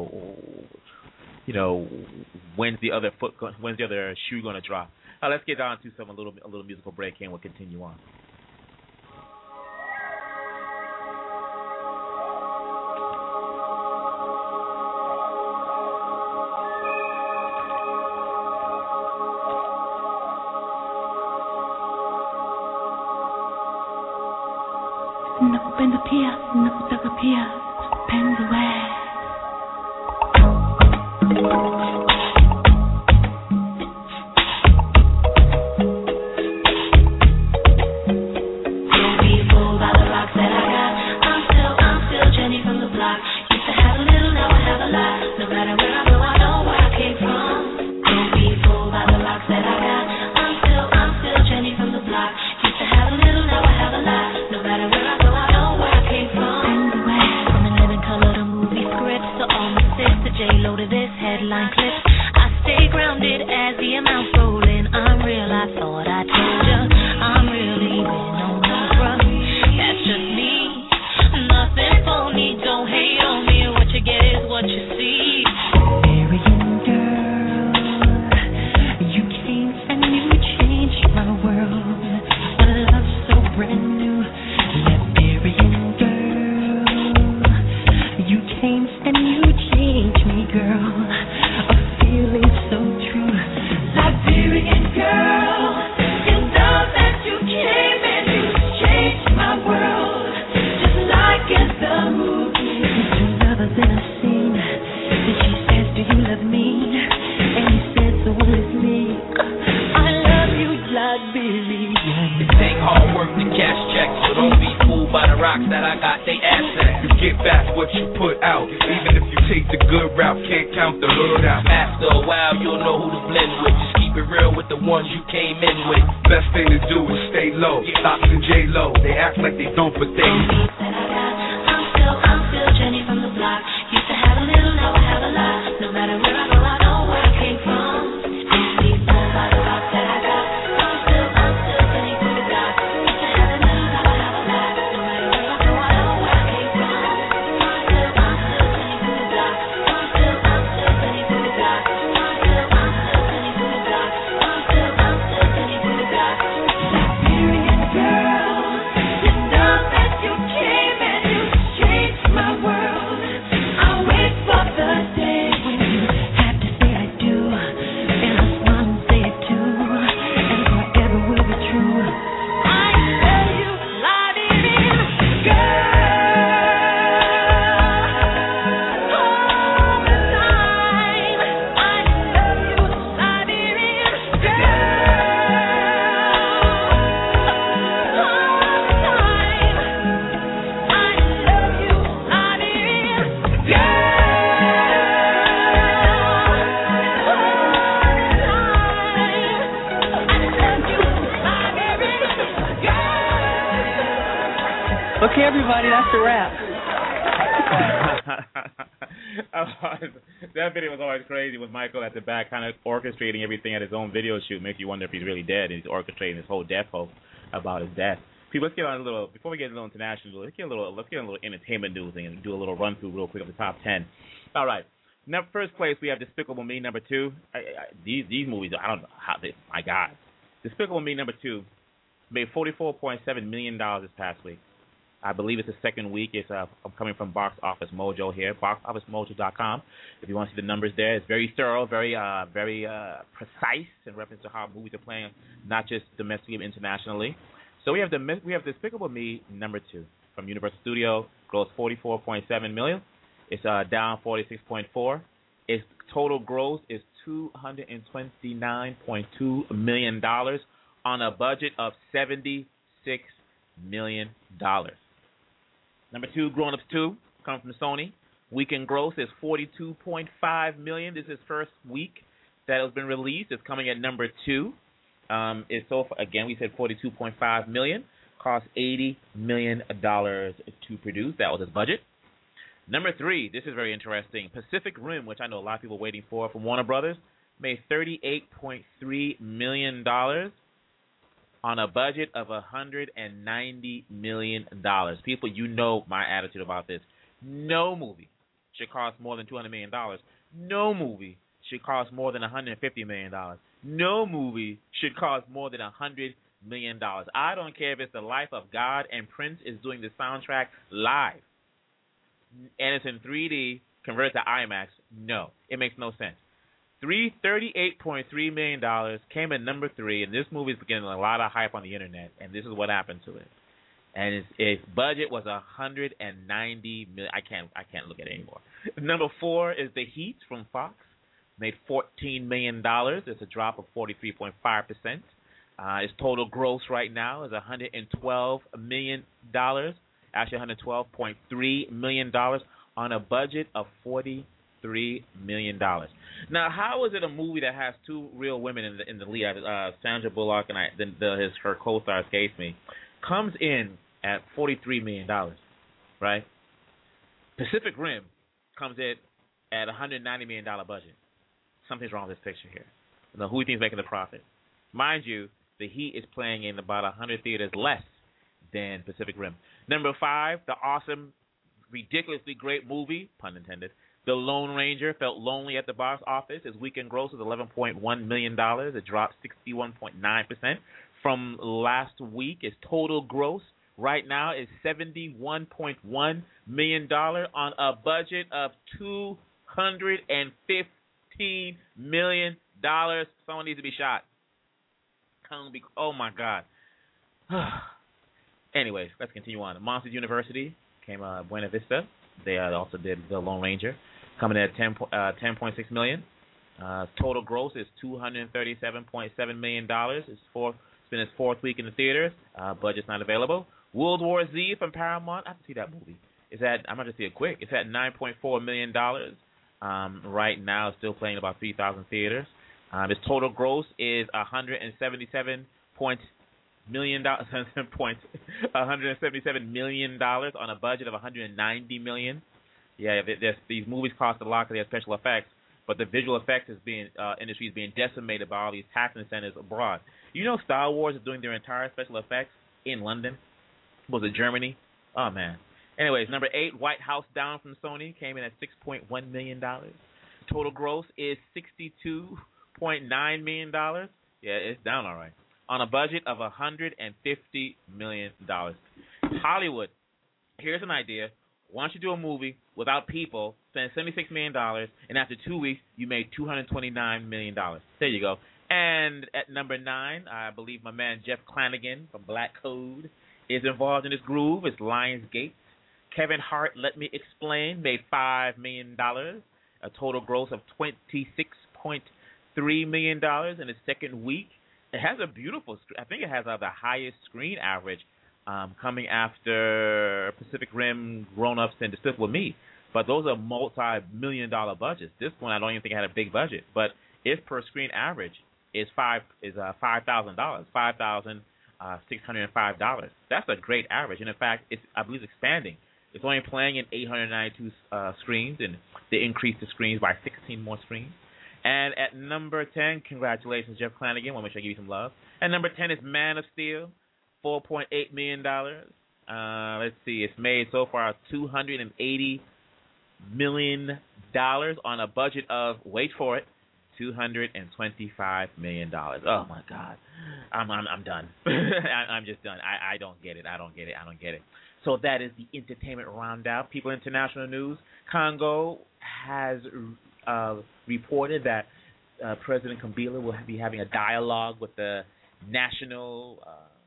when's the other shoe going to drop? Let's get on to a little musical break, and we'll continue on. Take the good route, can't count the hood out. After a while, you'll know who to blend with. Just keep Keep it real with the ones you came in with. Best thing to do is stay low. Stocks and J-Lo, they act like they don't, but they. I'm still Jenny from the block. Used to have a little, now I have a lot. No matter where I go, I know where I came from. And these bones by the rock that I got. I'm still Jenny from the block. Used to have a little, now I have a lot. No matter where I go, I know where I came from. I'm still Jenny from the block. I'm still Jenny from the block. I'm still Jenny from the block. I'm still Jenny from the block. Serious girl, you know that you came and you changed my world. I wait for the day when you have to say I do, and I smile and say it too, and forever will be true. I love you, la-dee-dee, girl, all the time. I love you, la-dee-dee, girl, all the time. I love you, la-dee-dee, Okay, everybody, that's a wrap. That video was always crazy with Michael at the back kind of orchestrating everything at his own video shoot. Makes you wonder if he's really dead and he's orchestrating his whole death hope about his death. People, let's get on a little, before we get a little international, let's get a little entertainment news and do a little run through real quick of the top 10. All right. Now, first place, we have Despicable Me, number 2. These movies, I don't know how they, my God. Despicable Me, number 2, made $44.7 million this past week. I believe it's the second week. It's coming from Box Office Mojo here, boxofficemojo.com. If you want to see the numbers there, it's very thorough, very precise in reference to how movies are playing, not just domestically but internationally. So we have Despicable Me, number 2, from Universal Studios, grossed $44.7 million. It's down 46.4. Its total gross is $229.2 million on a budget of $76 million. Number 2, Grown Ups 2, comes from Sony. Weekend gross is $42.5 million. This is first week that it's been released. It's coming at number 2. It's so again, we said $42.5 million. Cost $80 million to produce. That was its budget. Number 3, this is very interesting. Pacific Rim, which I know a lot of people are waiting for, from Warner Brothers, made $38.3 million on a budget of $190 million. People, you know my attitude about this. No movie should cost more than $200 million. No movie should cost more than $150 million. No movie should cost more than $100 million. I don't care if it's The Life of God and Prince is doing the soundtrack live and it's in 3D converted to IMAX. No, it makes no sense. $38.3 million came at number 3, and this movie is getting a lot of hype on the internet, and this is what happened to it. And its budget was $190 million. I can't look at it anymore. Number 4 is The Heat from Fox, made $14 million. It's a drop of 43.5%. Its total gross right now is $112 million. Actually, $112.3 million on a budget of $43 million. Now, how is it a movie that has 2 real women in the lead, Sandra Bullock and her co-star escapes me, comes in at $43 million, right? Pacific Rim comes in at $190 million budget. Something's wrong with this picture here. Now, who do you think is making the profit? Mind you, The Heat is playing in about 100 theaters less than Pacific Rim. Number 5, the awesome, ridiculously great movie, pun intended, The Lone Ranger, felt lonely at the box office. Its weekend gross was $11.1 million. It dropped 61.9% from last week. Its total gross right now is $71.1 million on a budget of $215 million. Someone needs to be shot. Oh, my God. Anyways, let's continue on. Monsters University came Buena Vista. They also did The Lone Ranger, coming in at $10.6 million. Total gross is $237.7 million. It's been its 4th week in the theaters. Budget's not available. World War Z from Paramount. I have to see that movie. I'm going to see it quick. It's at $9.4 million. Right now, it's still playing about 3,000 theaters. His total gross is $177 million on a budget of $190 million. Yeah, these movies cost a lot because they have special effects, but the visual effects industry is being decimated by all these tax incentives abroad. You know, Star Wars is doing their entire special effects in London. Was it Germany? Oh man. Anyways, number 8, White House Down from Sony came in at $6.1 million. Total gross is $62.9 million. Yeah, it's down all right. On a budget of $150 million. Hollywood, here's an idea. Why don't you do a movie without people, spend $76 million, and after 2 weeks, you made $229 million. There you go. And at number 9, I believe my man Jeff Flanagan from Black Code is involved in this groove. It's Lionsgate. Kevin Hart, Let Me Explain, made $5 million, a total gross of $26.3 million in its second week. It has a beautiful – I think it has the highest screen average coming after Pacific Rim, Grown Ups, and Despicable Me. But those are multi-million-dollar budgets. This one I don't even think it had a big budget. But its per-screen average is $5,000, $5,605. That's a great average. And, in fact, I believe it's expanding. It's only playing in 892 screens, and they increased the screens by 16 more screens. And at number 10, congratulations, Jeff Flanagan. I want to make sure I give you some love. And number 10 is Man of Steel, $4.8 million. Let's see. It's made so far $280 million on a budget of, wait for it, $225 million. Oh, my God. I'm done. I'm just done. I don't get it. I don't get it. So that is the entertainment rundown. People, international news. Congo has reported that President Kabila will be having a dialogue with the national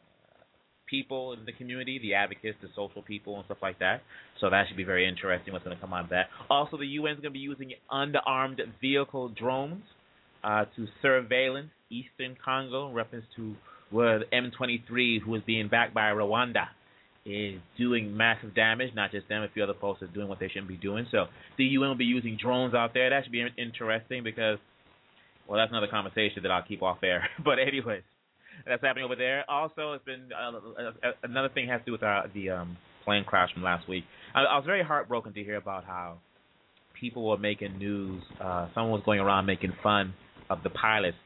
people in the community, the advocates, the social people, and stuff like that. So that should be very interesting, what's going to come out of that. Also, the UN is going to be using underarmed vehicle drones to surveillance eastern Congo in reference to where the M23, who is being backed by Rwanda, is doing massive damage. Not just them, a few other folks are doing what they shouldn't be doing. So the UN will be using drones out there. That should be interesting because, well, that's another conversation that I'll keep off air. But anyways, that's happening over there. Also, it's been another thing has to do with the plane crash from last week. I was very heartbroken to hear about how people were making news. Someone was going around making fun of the pilot's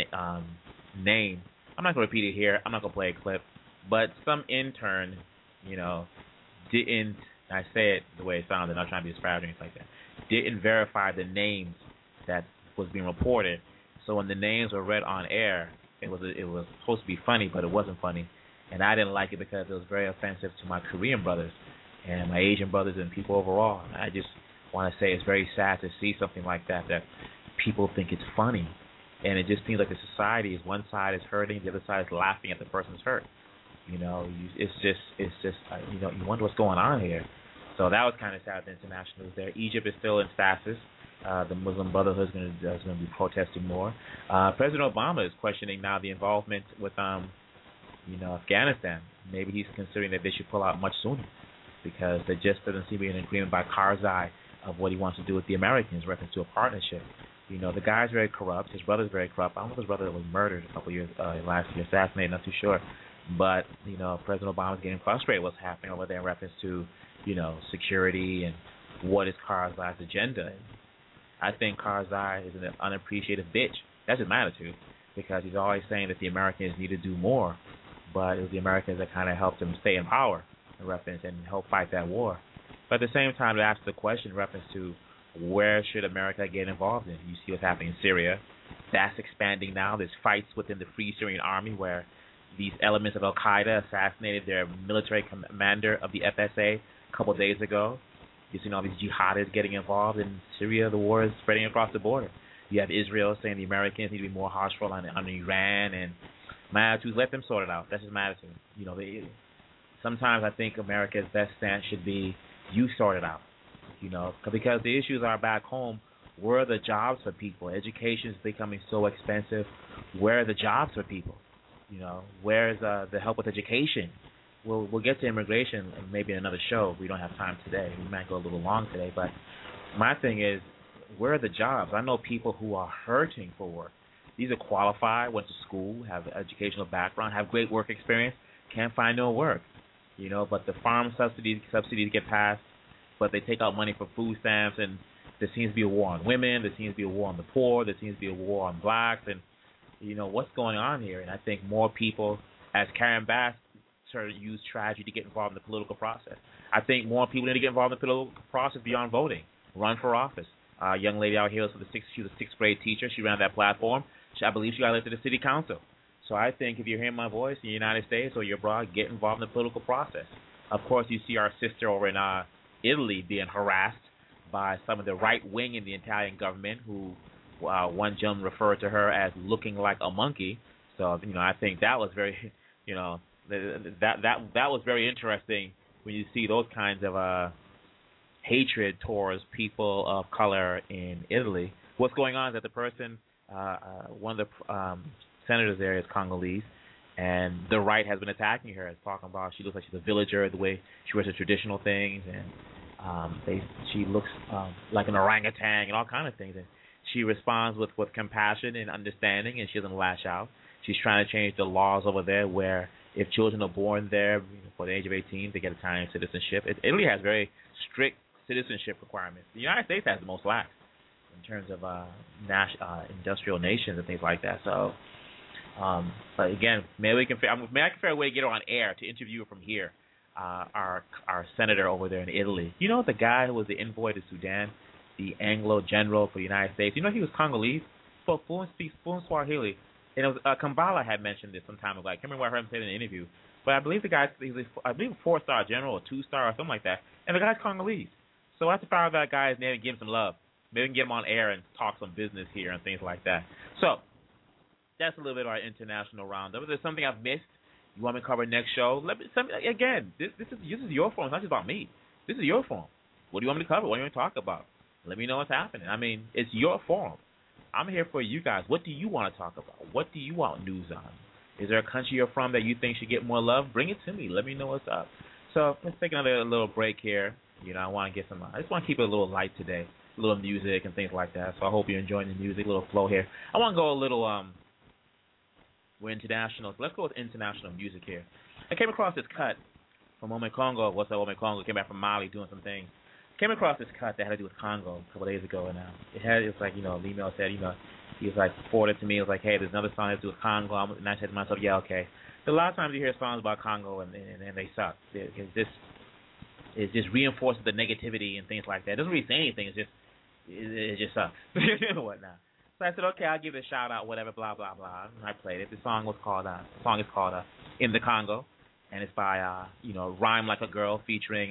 name. I'm not going to repeat it here. I'm not going to play a clip. But some intern, didn't, I say it the way it sounded, not trying to be disparaging like that, didn't verify the names that was being reported. So when the names were read on air, it was supposed to be funny, but it wasn't funny. And I didn't like it because it was very offensive to my Korean brothers and my Asian brothers and people overall. And I just want to say it's very sad to see something like that people think it's funny. And it just seems like the society is one side is hurting, the other side is laughing at the person's hurt. It's just you wonder what's going on here. So that was kind of sad. The international news there. Egypt is still in stasis. The Muslim Brotherhood is going to be protesting more. President Obama is questioning now the involvement with Afghanistan. Maybe he's considering that they should pull out much sooner because there just doesn't seem to be an agreement by Karzai of what he wants to do with the Americans in reference to a partnership. The guy's very corrupt. His brother's very corrupt. I don't know if his brother was murdered a couple years last year, assassinated, not too sure. But, President Obama's getting frustrated with what's happening over there in reference to, security and what is Karzai's agenda. And I think Karzai is an unappreciated bitch. That's his attitude because he's always saying that the Americans need to do more. But it was the Americans that kind of helped him stay in power in reference and help fight that war. But at the same time, to ask the question in reference to where should America get involved in? You see what's happening in Syria. That's expanding now. There's fights within the Free Syrian Army where these elements of Al-Qaeda assassinated their military commander of the FSA a couple of days ago. You've seen all these jihadists getting involved in Syria. The war is spreading across the border. You have Israel saying the Americans need to be more hostile on Iran, and my attitude is let them sort it out. That's just my attitude. Sometimes I think America's best stance should be you sort it out. Because the issues are back home. Where are the jobs for people? Education is becoming so expensive. Where are the jobs for people? Where's the help with education? We'll get to immigration maybe in another show. We don't have time today. We might go a little long today. But my thing is, where are the jobs? I know people who are hurting for work. These are qualified, went to school, have an educational background, have great work experience, can't find no work. But the farm subsidies get passed, but they take out money for food stamps, and there seems to be a war on women, there seems to be a war on the poor, there seems to be a war on blacks, and what's going on here? And I think more people, as Karen Bass use tragedy to get involved in the political process. I think more people need to get involved in the political process beyond voting. Run for office. A young lady out here was she was a sixth grade teacher. She ran that platform. I believe she got elected to the city council. So I think if you're hearing my voice in the United States or you're abroad, get involved in the political process. Of course, you see our sister over in Italy being harassed by some of the right wing in the Italian government, who one gentleman referred to her as looking like a monkey. So I think that was very that was very interesting when you see those kinds of hatred towards people of color in Italy. What's going on is that the person, one of the senators there is Congolese, and the right has been attacking her, talking about she looks like she's a villager, the way she wears the traditional things, and she looks like an orangutan and all kinds of things. And she responds with compassion and understanding, and she doesn't lash out. She's trying to change the laws over there where if children are born there before the age of 18, they get Italian citizenship. Italy has very strict citizenship requirements. The United States has the most lax in terms of industrial nations and things like that. So, but again, maybe I can figure out a way to get her on air to interview her from here. Our senator over there in Italy. The guy who was the envoy to Sudan, the Anglo general for the United States. He was Congolese, but fluent Swahili. And it was Kambala had mentioned this some time ago. I can't remember what I heard him say in an interview. But I believe the guy, I believe a 4-star general or 2-star or something like that. And the guy's Congolese. So I have to find out that guy's name and give him some love. Maybe we can get him on air and talk some business here and things like that. So that's a little bit of our international roundup. If there's something I've missed you want me to cover next show, again, this is your forum. It's not just about me. This is your forum. What do you want me to cover? What do you want me to talk about? Let me know what's happening. I mean, it's your forum. I'm here for you guys. What do you want to talk about? What do you want news on? Is there a country you're from that you think should get more love? Bring it to me. Let me know what's up. So let's take another little break here. I want to get some. I just want to keep it a little light today, a little music and things like that. So I hope you're enjoying the music, a little flow here. I want to go a little. We're international. So let's go with international music here. I came across this cut from Ome Congo. What's up, Ome Congo? Came back from Mali doing some things. Came across this cut that had to do with Congo a couple of days ago, and it was like, the email said, he was like forwarded to me. It was like, hey, there's another song that has to do with Congo. And I said to myself, yeah, okay. But a lot of times you hear songs about Congo and they suck. It just reinforces the negativity and things like that. It doesn't really say anything. It just sucks and whatnot. So I said, okay, I'll give it a shout out, whatever, blah blah blah. And I played it. The song is called "In the Congo." And it's by, Rhyme Like a Girl featuring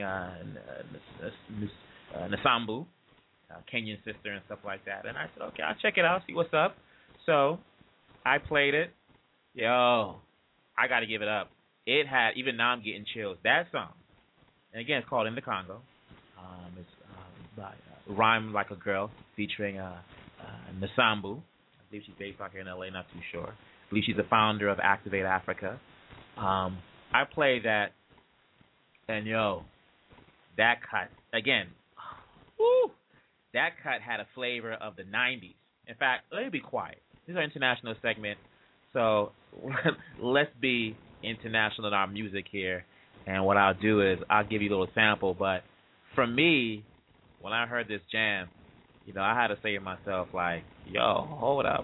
Nsambu, Kenyan sister and stuff like that. And I said, okay, I'll check it out, see what's up. So I played it. Yo, I got to give it up. It had, even now I'm getting chills. That song, and again, it's called In the Congo. It's by Rhyme Like a Girl featuring Nsambu. I believe she's based out here in L.A., not too sure. I believe she's the founder of Activate Africa. I played that, and that cut, again, that cut had a flavor of the 90s. In fact, let me be quiet. This is our international segment, so let's be international in our music here. And what I'll do is I'll give you a little sample, but for me, when I heard this jam, I had to say to myself, like, yo, hold up.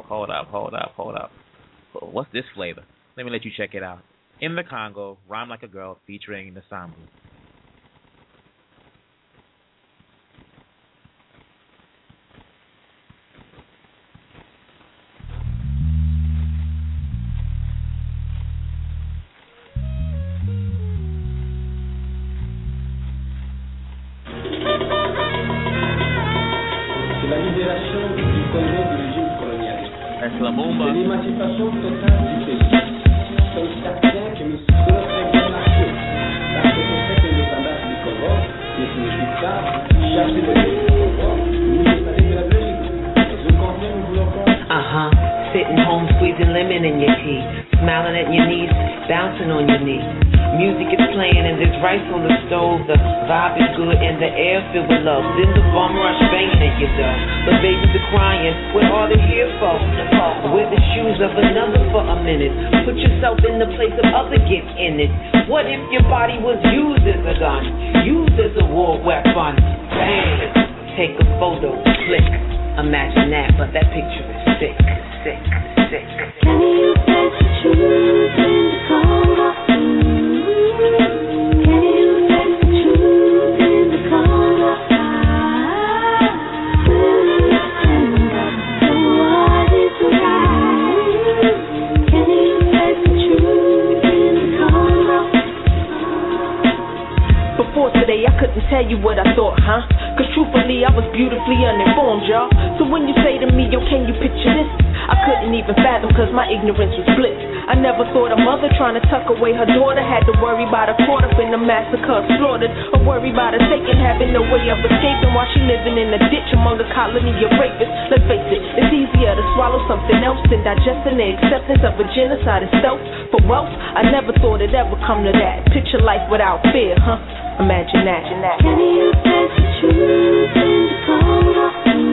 What's this flavor? Let me let you check it out. In the Congo, Rhyme Like a Girl featuring Nsambu. C'est la libération du Congo du régime colonialiste. C'est l'émancipation totale du pays. C'est certain que nous serons très bien marqués. Parce que cette indépendance du Congo ne signifie pas chasser le pays du Congo, ni installer de la Belgique. Je confirme, nous voulons pas. Sitting home, squeezing lemon in your tea, smiling at your niece, bouncing on your knee. Music is playing and there's rice on the stove. The vibe is good and the air filled with love. Then the bomb rush banging at it though. The babies are crying, what are they here for? Wear the shoes of another for a minute. Put yourself in the place of other, get in it. What if your body was used as a gun, used as a war weapon? Bang! Take a photo, click. Imagine that, but that picture is sick, sick, sick. Can you face the truth in the Congo? Can you face the truth in the Congo? The world is right. Can you face the truth in the Congo? Before today, I couldn't tell you what I thought, huh? Cause truthfully, I was beautifully uninformed, y'all. So when you say to me, yo, can you picture this? I couldn't even fathom cause my ignorance was bliss. I never thought a mother trying to tuck away her daughter had to worry about a caught up in the massacre, slaughtered, or worry about a taken having no way of escaping while she living in a ditch among a colony of rapists. Let's face it, it's easier to swallow something else than digesting the acceptance of a genocide itself. For wealth, I never thought it'd ever come to that. Picture life without fear, huh? Imagine that. Can you face the truth in the Congo?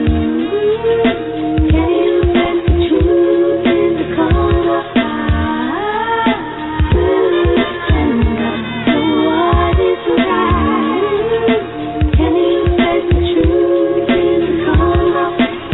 Can you face the truth in the Congo? The world is right. Can you face the truth in the Congo?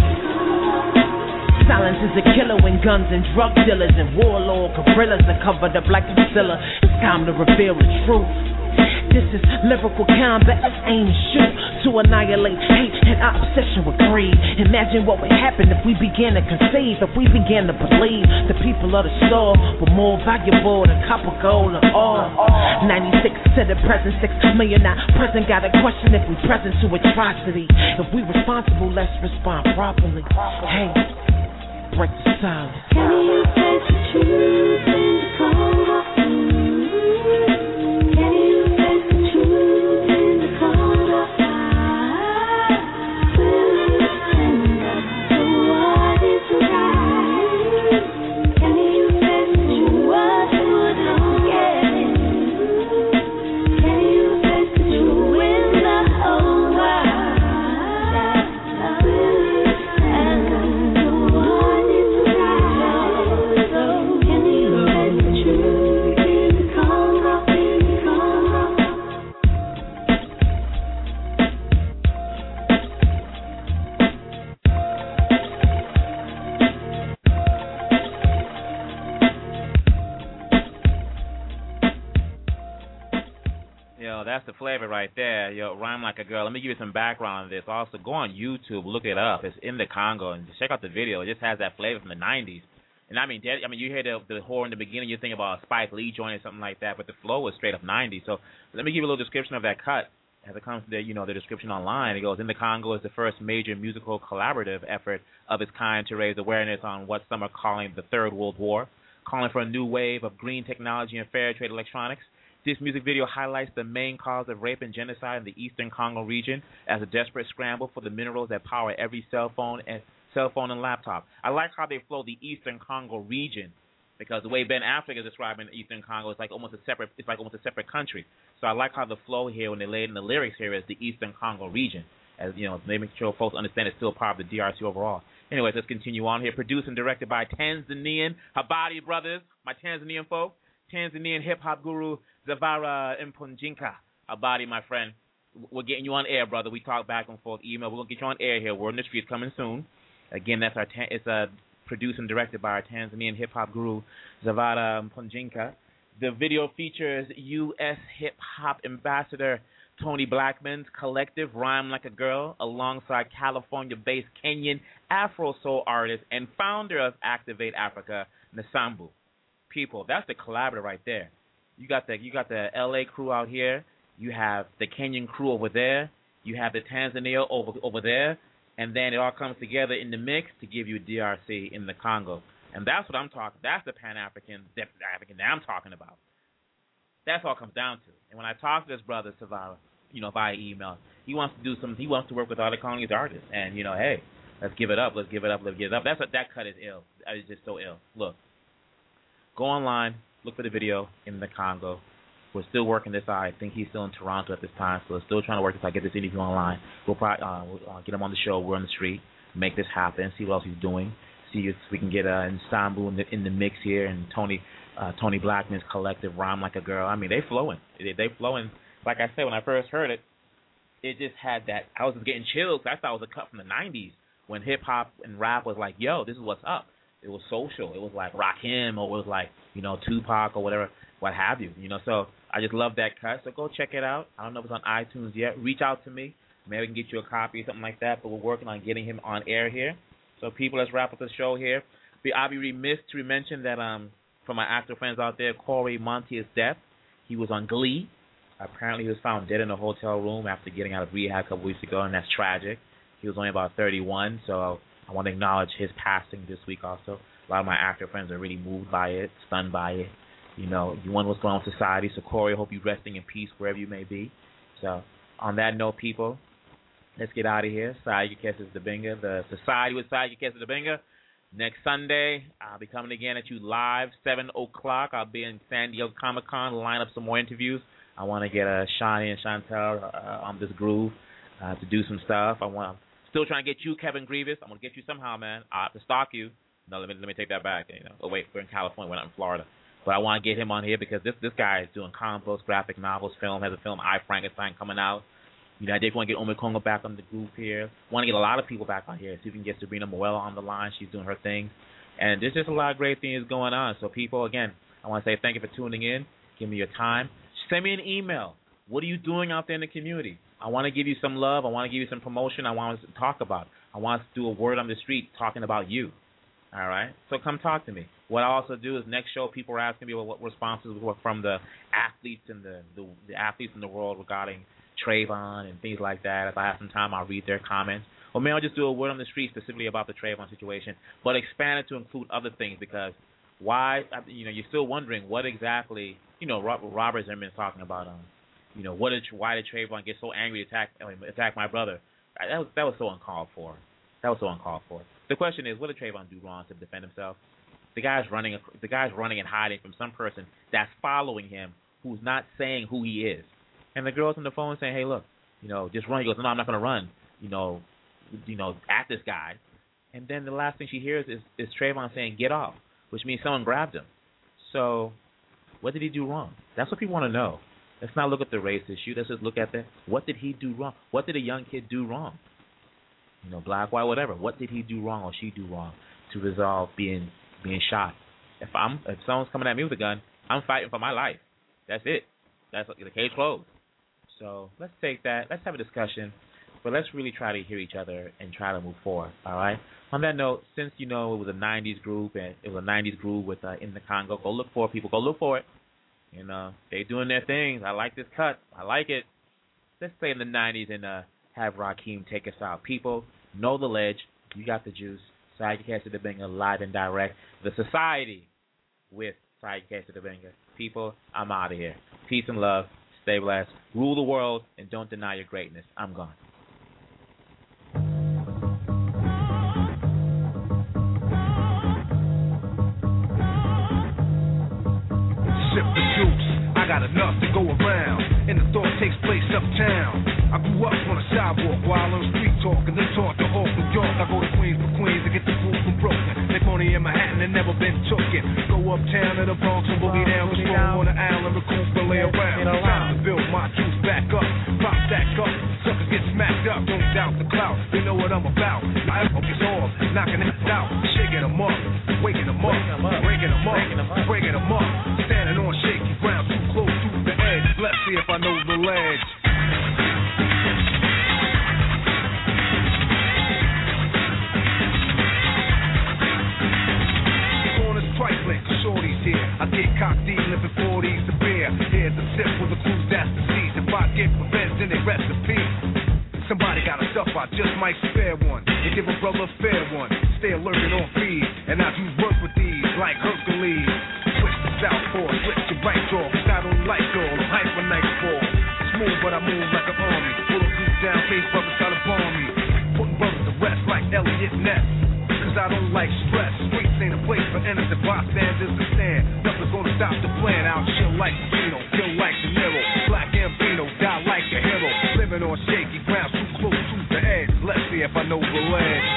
Silence is a killer when guns and drug dealers and warlord guerrillas are covered up like a Godzilla. It's time to reveal the truth. This is lyrical combat, this ain't a shoot to annihilate hate and our obsession with greed. Imagine what would happen if we began to conceive, if we began to believe the people of the store were more valuable than copper, gold, or oil. 96 to the present, 6 million not present. Got a question if we present to atrocity. If we responsible, let's respond properly. Hey, break the silence. Can you face the truth in the Congo? Can you face the truth in the Congo? The world is right. Can you face the truth? What would I get? Can you face the truth in the whole world? And the world is right. Can you face the truth in the Congo? Yo, that's the flavor right there. Yo, Rhyme Like a Girl. Let me give you some background on this. Also, go on YouTube, look it up. It's in the Congo, and just check out the video. It just has that flavor from the 90s. And I mean, you hear the horror in the beginning, you think about a Spike Lee joint or something like that, but the flow was straight up 90s. So let me give you a little description of that cut. As it comes to the description online, it goes, In the Congo is the first major musical collaborative effort of its kind to raise awareness on what some are calling the Third World War, calling for a new wave of green technology and fair trade electronics. This music video highlights the main cause of rape and genocide in the eastern Congo region as a desperate scramble for the minerals that power every cell phone and laptop. I like how they flow the eastern Congo region, because the way Ben Affleck is describing the eastern Congo is like almost a separate country. So I like how the flow here, when they lay it in the lyrics here, is the eastern Congo region, as you know, making sure folks understand it's still part of the DRC overall. Anyways, let's continue on here. Produced and directed by Tanzanian Habari Brothers, my Tanzanian folk. Tanzanian hip-hop guru Zavara Mponjinka. Habari, my friend. We're getting you on air, brother. We talk back and forth, email. We're going to get you on air here. Word in the Street coming soon. Again, that's it's produced and directed by our Tanzanian hip-hop guru Zavara Mponjinka. The video features U.S. hip-hop ambassador Tony Blackman's collective Rhyme Like a Girl alongside California-based Kenyan Afro soul artist and founder of Activate Africa, Nsambu. People, that's the collaborator right there. You got the LA crew out here. You have the Kenyan crew over there. You have the Tanzania over there, and then it all comes together in the mix to give you DRC in the Congo. And that's what I'm talking. That's the Pan-African that I'm talking about. That's all it comes down to. And when I talk to this brother Savara, via email, he wants to work with other Congolese artists. And hey, let's give it up. Let's give it up. That cut is ill. It's just so ill. Look. Go online, look for the video, In the Congo. We're still working this out. I think he's still in Toronto at this time, so we're still trying to work this out, get this interview online. We'll probably get him on the show. We're on the street, make this happen, see what else he's doing, see if we can get Ensemble in the mix here, and Tony Blackman's collective, Rhyme Like a Girl. I mean, they flowing. They flowing. Like I said, when I first heard it, it just had that. I was just getting chills. I thought it was a cut from the 90s when hip-hop and rap was like, yo, this is what's up. It was social. It was like Rakim, or it was like, Tupac or whatever, what have you. So I just love that cut. So go check it out. I don't know if it's on iTunes yet. Reach out to me. Maybe I can get you a copy or something like that, but we're working on getting him on air here. So people, let's wrap up the show here. I'll be remiss to mention that for my actor friends out there, Corey Monteith's death. He was on Glee. Apparently he was found dead in a hotel room after getting out of rehab a couple weeks ago, and that's tragic. He was only about 31, so I want to acknowledge his passing this week also. A lot of my actor friends are really moved by it, stunned by it. You wonder what's going on with society. So, Corey, I hope you're resting in peace wherever you may be. So, on that note, people, let's get out of here. Sayyid Kesses Dibinga, the Society with Sayyid Kesses Dibinga. Next Sunday, I'll be coming again at you live, 7 o'clock. I'll be in San Diego Comic-Con, line up some more interviews. I want to get Shani and Chantel on this groove to do some stuff. I'm still trying to get you, Kevin Grievous. I'm going to get you somehow, man. I have to stalk you. No, let me take that back. Oh, wait, we're in California. We're not in Florida. But I want to get him on here because this guy is doing comic books, graphic novels, film, has a film, I, Frankenstein, coming out. I just want to get Ome Kongo back on the group here. Want to get a lot of people back on here. See if we can get Sabrina Moella on the line. She's doing her thing. And there's just a lot of great things going on. So, people, again, I want to say thank you for tuning in. Give me your time. Send me an email. What are you doing out there in the community? I want to give you some love. I want to give you some promotion. I want us to talk about it. I want us to do a word on the street talking about you. All right? So come talk to me. What I also do is next show, people are asking me what responses were from the athletes and the athletes in the world regarding Trayvon and things like that. If I have some time, I'll read their comments. Or maybe I'll just do a word on the street specifically about the Trayvon situation, but expand it to include other things because why, you're still wondering what exactly, Robert Zimmerman's talking about, why did Trayvon get so angry to attack my brother? That was so uncalled for. The question is, what did Trayvon do wrong to defend himself? The guy's running and hiding from some person that's following him who's not saying who he is. And the girl's on the phone saying, hey, look, just run. He goes, no, I'm not going to run, at this guy. And then the last thing she hears is Trayvon saying, get off, which means someone grabbed him. So what did he do wrong? That's what people want to know. Let's not look at the race issue. Let's just look at what did he do wrong? What did a young kid do wrong? Black, white, whatever. What did he do wrong or she do wrong to resolve being shot? If someone's coming at me with a gun, I'm fighting for my life. That's it. That's the case closed. So let's take that. Let's have a discussion, but let's really try to hear each other and try to move forward. All right. On that note, since it was a '90s group and it was a '90s group with In the Congo, go look for it, people. Go look for it. They doing their things. I like this cut. I like it. Let's stay in the '90s and have Rakim take us out. People, know the ledge. You got the juice. Sayyid Kesses Dibinga, live and direct. The Society with Sayyid Kesses Dibinga. People, I'm out of here. Peace and love. Stay blessed. Rule the world and don't deny your greatness. I'm gone. Sip the juice. I got enough to go around, and the thought takes place uptown. I grew up on a sidewalk while on street talk, and then taught to Oak, New York. I go to Queens for Queens to get the food from Brooklyn. Make money in Manhattan and never been tooken. Go uptown to the Bronx and boogie down, was strong on the island, recoup and lay around. Time to build my juice back up, pop stack up, suckers get smacked up. Don't doubt the clout, they know what I'm about. I focus off, knocking it out, shaking them up, waking them up, breaking them up, breaking them up, standing on shaky ground, too close to the edge. Let's see if I know the ledge. Trifling, shorty's here. I get cocked deep, living 40s to beer. Here's a sip for the crews that's the seas. If I get revenge, then they recipe. Somebody got a stuff, I just might spare one. And give a brother a fair one. Stay lurking on feed. And I do work with these like Hercules. Switch to southpaw, switch to right jaw. Cause I don't like all, I'm hyper nightfall. Smooth, but I move like an army. Bulletproof down, case brothers try to bomb me. Putting brothers to rest like Elliot Ness. I don't like stress. Streets ain't a place for innocent bystanders to stand. Nothing's gonna stop the plan. Out chill like Pacino, kill like De Niro. Black Ambino, die like a hero. Living on shaky ground, too close to the edge. Let's see if I know the ledge.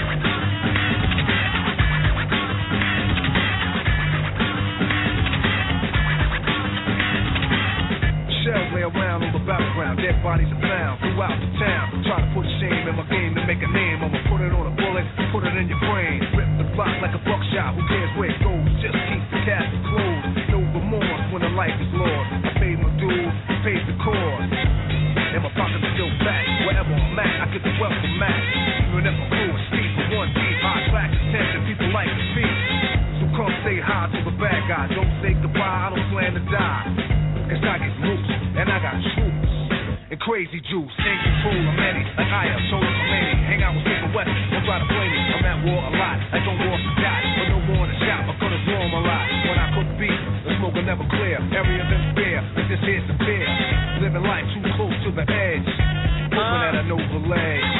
Shells lay around on the battleground, dead bodies are found throughout the town. Try to put shame in my game to make a name. I'ma put it on a bullet, put it in your brain. Rip the block like a buckshot, who cares where it goes? Just keep the casket closed. No remorse when the life is lost. I paid my dues, paid the cost. And my pockets are still fat. Wherever I'm at, I get the wealth from Mac. Even if my crew is steep for one deep, high track attention, people like to speak. So come say hi to the bad guy. Don't say goodbye, I don't plan to die. Cause I get loose, and I got troops and crazy juice, in control of many, like I am Tony Khamenei. Hang out with Super West, don't try to play me. I'm at war a lot, like on war forgot, but no more in the shop, I could've warm a lot. When I cook beef, the smoke will never clear. Area been bare, but this here's the fear. Living life too close to the edge, hoping that I know the ledge.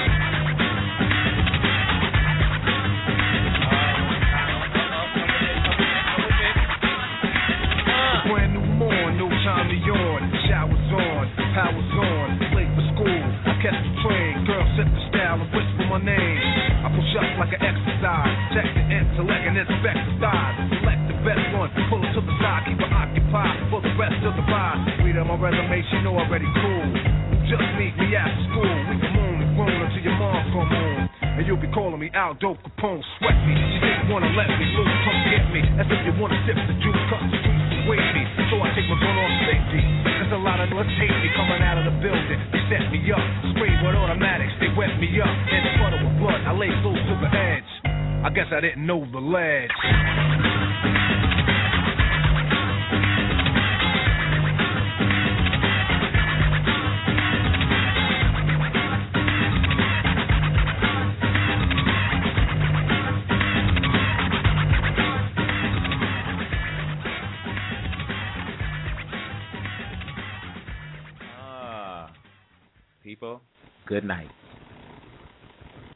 Brand new morn, no time to yawn. Showers on, powers on, late for school. I catch the train, girl set the style and whisper my name. I push up like an exercise, check the intellect and inspect the thighs. Select the best one, pull it to the side, keep it occupied for the rest of the ride. Read on my resume, she know already cool. Just meet me after school, we can moon and groan until your mom come home. And you'll be calling me Aldo Capone, sweat me. You didn't wanna let me loose, come get me. As if you wanna sip the juice, cut the streets away me. So I take my gun off safety. There's a lot of us hate me coming out of the building. They set me up, sprayed with automatics, they wet me up. In the puddle with blood, I lay close to the edge. I guess I didn't know the ledge. People, good night.